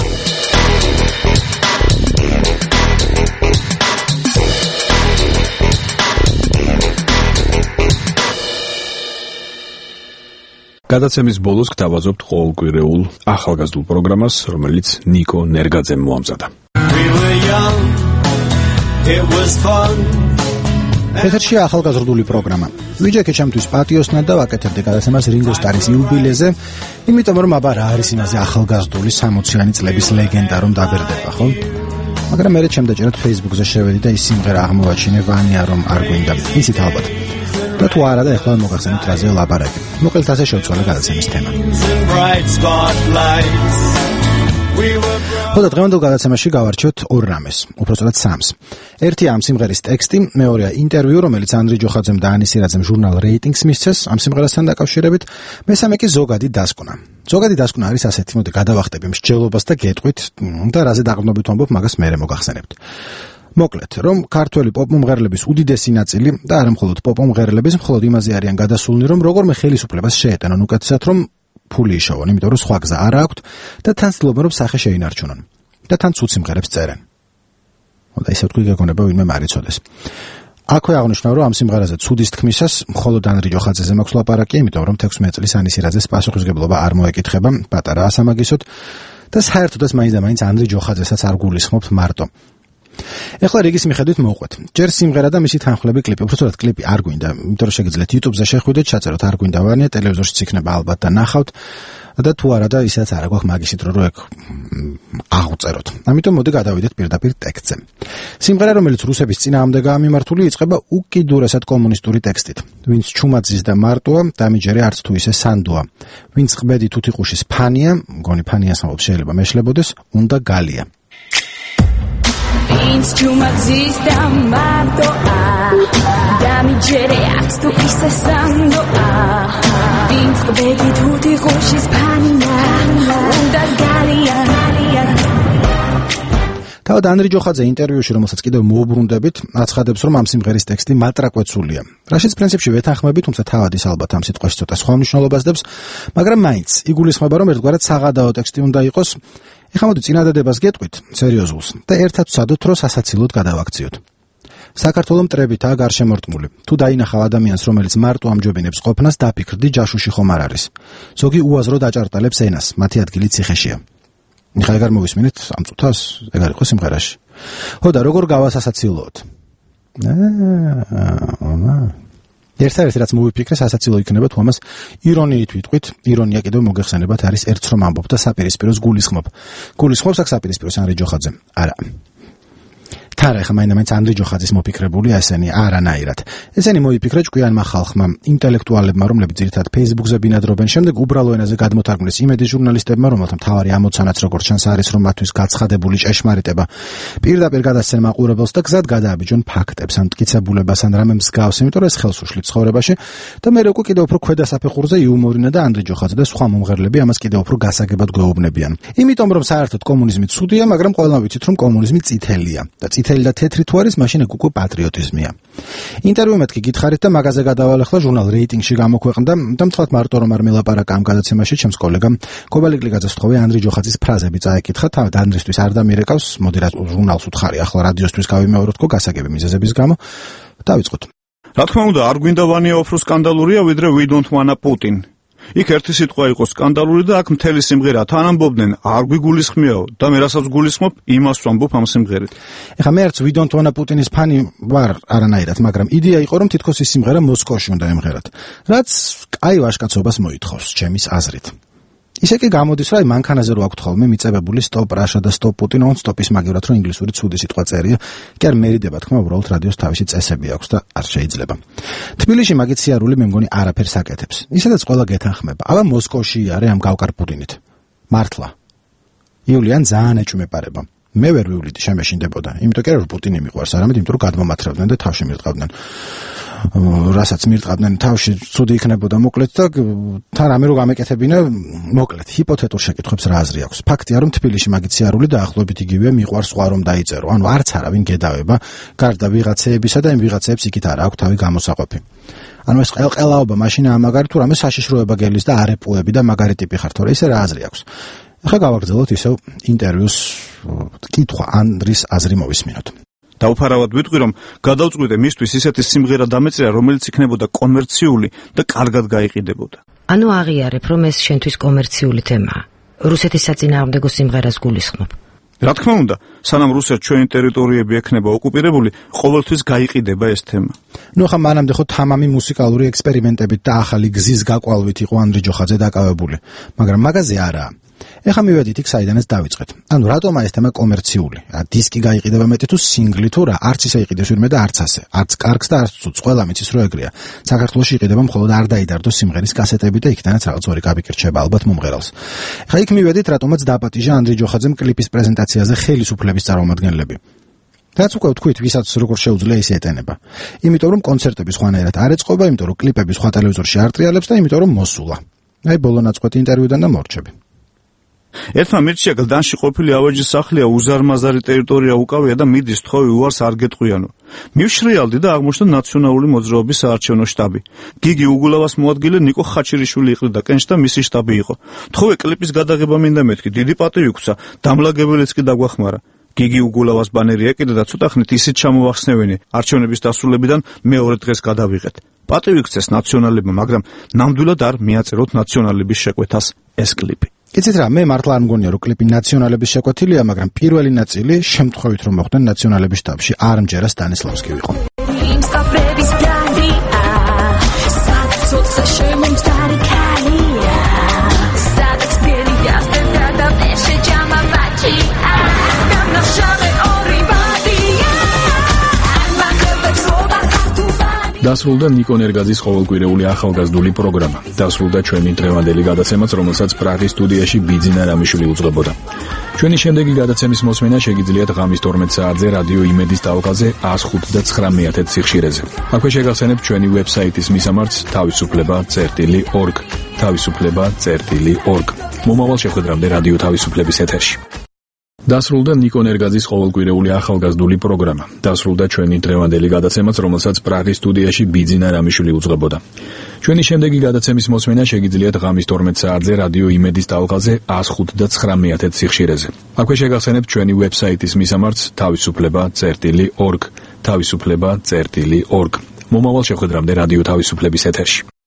გადაცემის ბოლოს გთავაზობთ ყოველკვირეულ ახალგაზრდულ პროგრამას, რომელიც ნიკო ნერგაძემ მოამზადა. ეთერში ახალგაზრდული პროგრამა. ვიჯექე ჩემთვის პატიოსნად და ვაკეთებდი გადაცემას რინგო სტარის იუბილეზე, იმიტომ რომ აბა რა არის იმაზე ახალგაზრდული 60-იანი წლების ლეგენდა რომ დაბერდება, ხო? მაგრამ მე ჩემდაჭერად Facebook-ზე შევედი და ის სიმღერა აღმოვაჩინე ვანია რომ არ გვინდა. ისიც ალბათ. და თუ არა და ეხლა მოგახსენებთ რაზე ლაპარაკი. მოკლედ ასე შევცვალე გადაცემის თემა. ხოდა დღევანდელ გადაცემაში გავარჩევთ ორ რამეს, უпростоრად სამს. ერთი ამ სიმღერის ტექსტი, მეორეა ინტერვიუ, რომელიც ანდრი ჯოხაძემ და ანის ირაძემ ჟურნალ რეიტინგს მისცეს ამ სიმღერასთან დაკავშირებით, მესამე კი ზოგადი დასკვნა. ზოგადი დასკვნა არის ასეთი, მოდი გადავახტები მსჯელობას და გეტყვით და რაზე დაყრდნობით ვამბობ, მაგას მერე მოგახსენებთ. მოკლედ, რომ ქართველი პოპ-მომღერლების უდიდესი ნაწილი და არა მხოლოდ პოპ-მომღერლების, მხოლოდ იმაზე არიან გადასულნი, რომ როგორმე ხელისუფლებას შეეტანონ უკეთესად, რომ ფული იშოვონ, იმიტომ რომ სხვა გზა არ აქვთ და თან ცდილობენ, რომ სახე შეინარჩუნონ და თან ცუდ სიმღერებს წერენ. და ისე თქვი გეგონება ვინმე მარიცოდეს. აქვე აღნიშნავ, რომ ამ სიმღერაზე ცუდის თქმისას მხოლოდ ანდრი ჯოხაძეზე მაქვს ლაპარაკი, იმიტომ რომ 16 წლის ანის ირაძეს პასუხისმგებლობა არ მოეკითხება, პატარა ასამაგისოდ და საერთოდაც მაინც და მაინც ანდრი ჯოხაძესაც არ გულისხმობთ მარტო. ეხლა რიგის მიხედვით მოვყვეთ. ჯერ სიმღერა და მისი თანხმლები კლიპი. უბრალოდ კლიპი არ გვინდა, იმიტომ რომ შეგიძლიათ YouTube-ზე შეხვიდეთ, ჩაწეროთ არ გვინდა ვარნია, ტელევიზორშიც იქნება ალბათ და ნახავთ და თუ არა და ისაც არ აქვს მაგისით რომ ეგ აღუწეროთ. ამიტომ მოდი გადავიდეთ პირდაპირ ტექსტზე. სიმღერა, რომელიც რუსების წინააღმდეგაა მიმართული, იწყება უკიდურესად კომუნისტური ტექსტით. ვინც ჩუმად ზის და მარტოა, დამიჯერე არც თუ ისე სანდოა. ვინც ყბედი თუთიყუშის ფანია, მგონი ფანიას ამბობს, შეიძლება მეშლებოდეს, უნდა გალია. Vinc ciumazis da matoa Damigere ax tu isesando Vinc begi tutti roshis panina Unda galia თავად ანდრი ჯოხაძე ინტერვიუში, რომელსაც კიდევ მოუბრუნდებით, აცხადებს, რომ ამ სიმღერის ტექსტი მატრაკვეცულია. რაშიც პრინციპში ვეთანხმები, თუმცა თავად ის ალბათ ამ სიტყვაში ცოტა სხვა მნიშვნელობას დებს, მაგრამ მაინც იგულისხმება, რომ ერთგვარად საღადაო ტექსტი უნდა იყოს. ეხლა მოდი წინადადებას გეტყვით, სერიოზულს და ერთად ვცადოთ, რომ სასაცილოდ გადავაქციოთ. საქართველოს მტრებითაა გარშემორტმული. თუ დაინახავ ადამიანს, რომელიც მარტო ამჯობინებს ყოფნას, დაფიქრდი, ჯაშუში ხომ არ არის. ზოგი უაზრო დაჭარტალებს ენას, მათი ადგილი ციხეშია. ნახე ეგარ მოვისმინეთ ამ წუთას, ეგარ იყო სიმღერაში. ხო და როგორ გავასასაცილოოთ? ერთადერთი რაც მოვიფიქრე, სასაცილო იქნება თუ ამას ირონიით ვიტყვით. ირონია კიდევ მოგეხსენებათ არის ერთს რომ ამბობ და საპირისპიროს გულისხმობ. გულისხმობს აქ საპირისპიროს ანრი ჯოხაძე. არა. თარა ხა მაინც ანდრი ჯოხაძის მოფიქრებული ესენი არანაირად. ესენი მოიფიქრა ჭკვიანმა ხალხმა, ინტელექტუალებმა, რომლებიც ძირითადად Facebook-ზე ბინადრობენ, შემდეგ უბრალო ენაზე გადმოთარგმნეს იმედი ჟურნალისტებმა, რომელთა მთავარი ამოცანაც როგორც ჩანს არის, რომ მათთვის გაცხადებული ჭეშმარიტება პირდაპირ გადასცენ მაყურებელს და გზად გადააბიჯონ ფაქტებს, ან მტკიცებულებას, ან რამე მსგავს, იმიტომ რომ ეს ხელს უშლით ცხოვრებაში და მე უკვე კიდევ უფრო ქვედა საფეხურზე იუმორინა და ანდრი ჯოხაძე და სხვა მომღერლები ამას კიდევ უფრო გასაგებად გვეუბნებიან. იმიტომ რომ საერთოდ კომუნიზმი ცუდია, მაგრამ ყველამ ვიცით რომ კომუნიზმი წითელია და წითელი და თეთრი თუ არის, მაშინ ეგ უკვე პატრიოტიზმია. ინტერვიუ მეთქი გითხარით და მაგაზე გადავალ ახლა ჟურნალ რეიტინგში გამოქვეყნდა და მთლად მარტო რომ არ მელაპარაკა ამ გადაცემაში ჩემს კოლეგამ კობალიკლიძეს ვთხოვე ანდრი ჯოხაძის ფრაზები წაეკითხა, თავად ანდრისთვის არ დამირეკავს, მოდი რა ჟურნალს უთხარი, ახლა რადიოსთვის გავიმეოროთ თქო გასაგები მიზეზების გამო. დავიწყოთ. რა თქმა უნდა, არ გვინდა ვანია უფრო სკანდალურია, ვიდრე we don't wanna Putin. იქ ერთი სიტყვა იყო სკანდალური და აქ მთელი სიმღერა თან ამბობდნენ არ გვიგულისხმიაო და მე რასაც გულისხმობ იმას ვამბობ ამ სიმღერით. ეხლა მე არც we don't wanna Putin-ის ფანი ვარ არანაირად, მაგრამ იდეა იყო რომ თითქოს ის სიმღერა მოსკოვში უნდა ემღერათ, რაც კაი ვაჟკაცობას მოითხოვს ჩემის აზრით. ისე კი გამოდის, რომ მანქანაზე რო აქვთ ხოლმე მიწებებული stop Russia და stop Putin on stop-ის მაგივრად რომ ინგლისური ცუდი სიტყვა წერია, კი არ მერიდება თქმა, უბრალოდ რადიოს თავისი წესები აქვს და არ შეიძლება. თბილისში მაგით სიარული მე მგონი არაფერს აკეთებს. ისედაც ყველა გეთანხმება. აბა მოსკოვში არის ამ გავკარპურინით. მართლა. იულიან ძალიან ეჭვმეპარება. მე ვერ ვივლიდი შემეშინდებოდა. იმიტომ კი რომ პუტინი მიყვარს, არამედ იმიტომ რომ გადმომათრევდნენ და თავში მირტყავდნენ. რასაც მირტყავდნენ თავში ცუდი იქნებოდა მოკლედ და თან რამე რო გამეკეთებინა მოკლედ ჰიპოთეტურ შეკითხვებს რა აზრი აქვს. ფაქტია რომ თბილისში მაგით სიარული დაახლოებით იგივეა მიყვარს სხვა რომ დაიწერო. ანუ არც არავინ გედავება გარდა ვიღაცეებისა და იმ ვიღაცეებს იქით არ აქვს თავი გამოსაყოფი. ანუ ეს ყელყელაობა მაშინაა მაგარი თუ რამე საშიშროება გელის და არეპუები და მაგარი ტიპი ხარ თორე ისე რა აზრი აქვს. ახლა გავაგრძელოთ ისევ ინტერვიუს კითხვა ანდრის აზრი მოვისმინოთ. დაუფარავად ვიტყვი რომ გადავწყვიტე მისთვის ისეთი სიმღერა დამეწერა რომელიც იქნებოდა კომერციული და კარგად გაიყიდებოდა. ანუ აღიარებ რომ ეს შენთვის კომერციული თემაა. რუსეთის საწინააღმდეგო სიმღერას გულისხმობ. რა თქმა უნდა, სანამ რუსეთს ჩვენი ტერიტორიები ექნება ოკუპირებული, ყოველთვის გაიყიდება ეს თემა. ნუ ახლა მანამდე ხო თამამი მუსიკალური ექსპერიმენტებით და ახალი გზის გაყვალვით იყო ანდრი ჯოხაძე დაკავებული, მაგრამ მაგაზე არაა. ეხლა მივედით იქ საიდანაც დავიწყეთ. ანუ რატომა ეს თემა კომერციული? დისკი გაიყიდება მეტი თუ სინგლი თუ რა? არც ისე იყიდეს ვინმე და არც ასე. არც კარგს და არც ცუდს, ყველა მიცის რომ ეგრეა. საქართველოში იყიდება მხოლოდ არ დაიდარდოს სიმღერის კასეტები და იქთანაც რაღაც ორი კაპიკი რჩება ალბათ მომღერალს. ეხლა იქ მივედით რატომაც დაპატიჟა ანდრი ჯოხაძემ კლიპის პრეზენტაციაზე ხელისუფლების წარმომადგენლები. რაც უკვე ვთქვით, ვისაც როგორ შეუძლია ისე ეტენება. იმიტომ რომ კონცერტები სხვანაირად არ ეწყობა, იმიტომ რომ კლიპები სხვა ტელევიზორში არ ტრიალებს და იმიტომ რომ მოსულა. აი ბოლო ნაწყვეტი ინტერვიუდან და მორჩები. ერთმა მირჩია გლდანში ყოფილი ავეჯის სახლია უზარმაზარი ტერიტორია უკავია და მიდის თხოვი უარს არ გეტყვიანო. მივშრიალდი და აღმოჩნდა ნაციონალური მოძრაობის საარჩევნო შტაბი. გიგი უგულავას მოადგილე ნიკო ხაჩერიშვილი იყრიდა კენჭ და მისი შტაბი იყო. თხოვე კლიპის გადაღება მინდა მეთქი, დიდი პატივი გქცა, დამლაგებელიც კი დაგვახმარა. გიგი უგულავას ბანერი ეკიდა და ცოტა ხნით ისიც ჩამოვახსნევინე. არჩევნების დასრულებიდან მეორე დღეს გადავიღეთ. პატივი გქცეს ნაციონალებმა, მაგრამ ნამდვილად არ მიაწეროთ ნაციონალების შეკვეთას ეს კლიპი. იცით რა, მე მართლა არ მგონია რომ კლიპი ნაციონალების შეკვეთილია, მაგრამ პირველი ნაწილი შემთხვევით რომ მოხდნენ ნაციონალების შტაბში, არ მჯერა სტანისლავსკი ვიყო. დასრულდა ნიკო ნერგაძის ყოველკვირეული ახალგაზრდული პროგრამა. დასრულდა ჩვენი დღევანდელი გადაცემაც, რომელსაც პრაღის სტუდიაში ბიძინა რამიშვილი უძღვებოდა. ჩვენი შემდეგი გადაცემის მოსმენა შეგიძლიათ ღამის 12 საათზე რადიო იმედის ტალღაზე 105.9 სიხშირეზე. აქვე შეგახსენებთ ჩვენი ვებსაიტის მისამართს თავისუფლება.org. თავისუფლება.org. მომავალ შეხვედრამდე რადიო თავისუფლების ეთერში. დასრულდა ნიკო ნერგაძის ყოველკვირეული ახალგაზრდული პროგრამა. დასრულდა ჩვენი დღევანდელი გადაცემაც, რომელსაც პრაღის სტუდიაში ბიძინა რამიშვილი უძღვებოდა. ჩვენი შემდეგი გადაცემის მოსმენა შეგიძლიათ ღამის 12 საათზე რადიო იმედის ტალღაზე 105.9 სიხშირეზე. აქვე შეგახსენებთ ჩვენი ვებსაიტის მისამართს თავისუფლება.org. თავისუფლება.org. მომავალ შეხვედრამდე რადიო თავისუფლების ეთერში.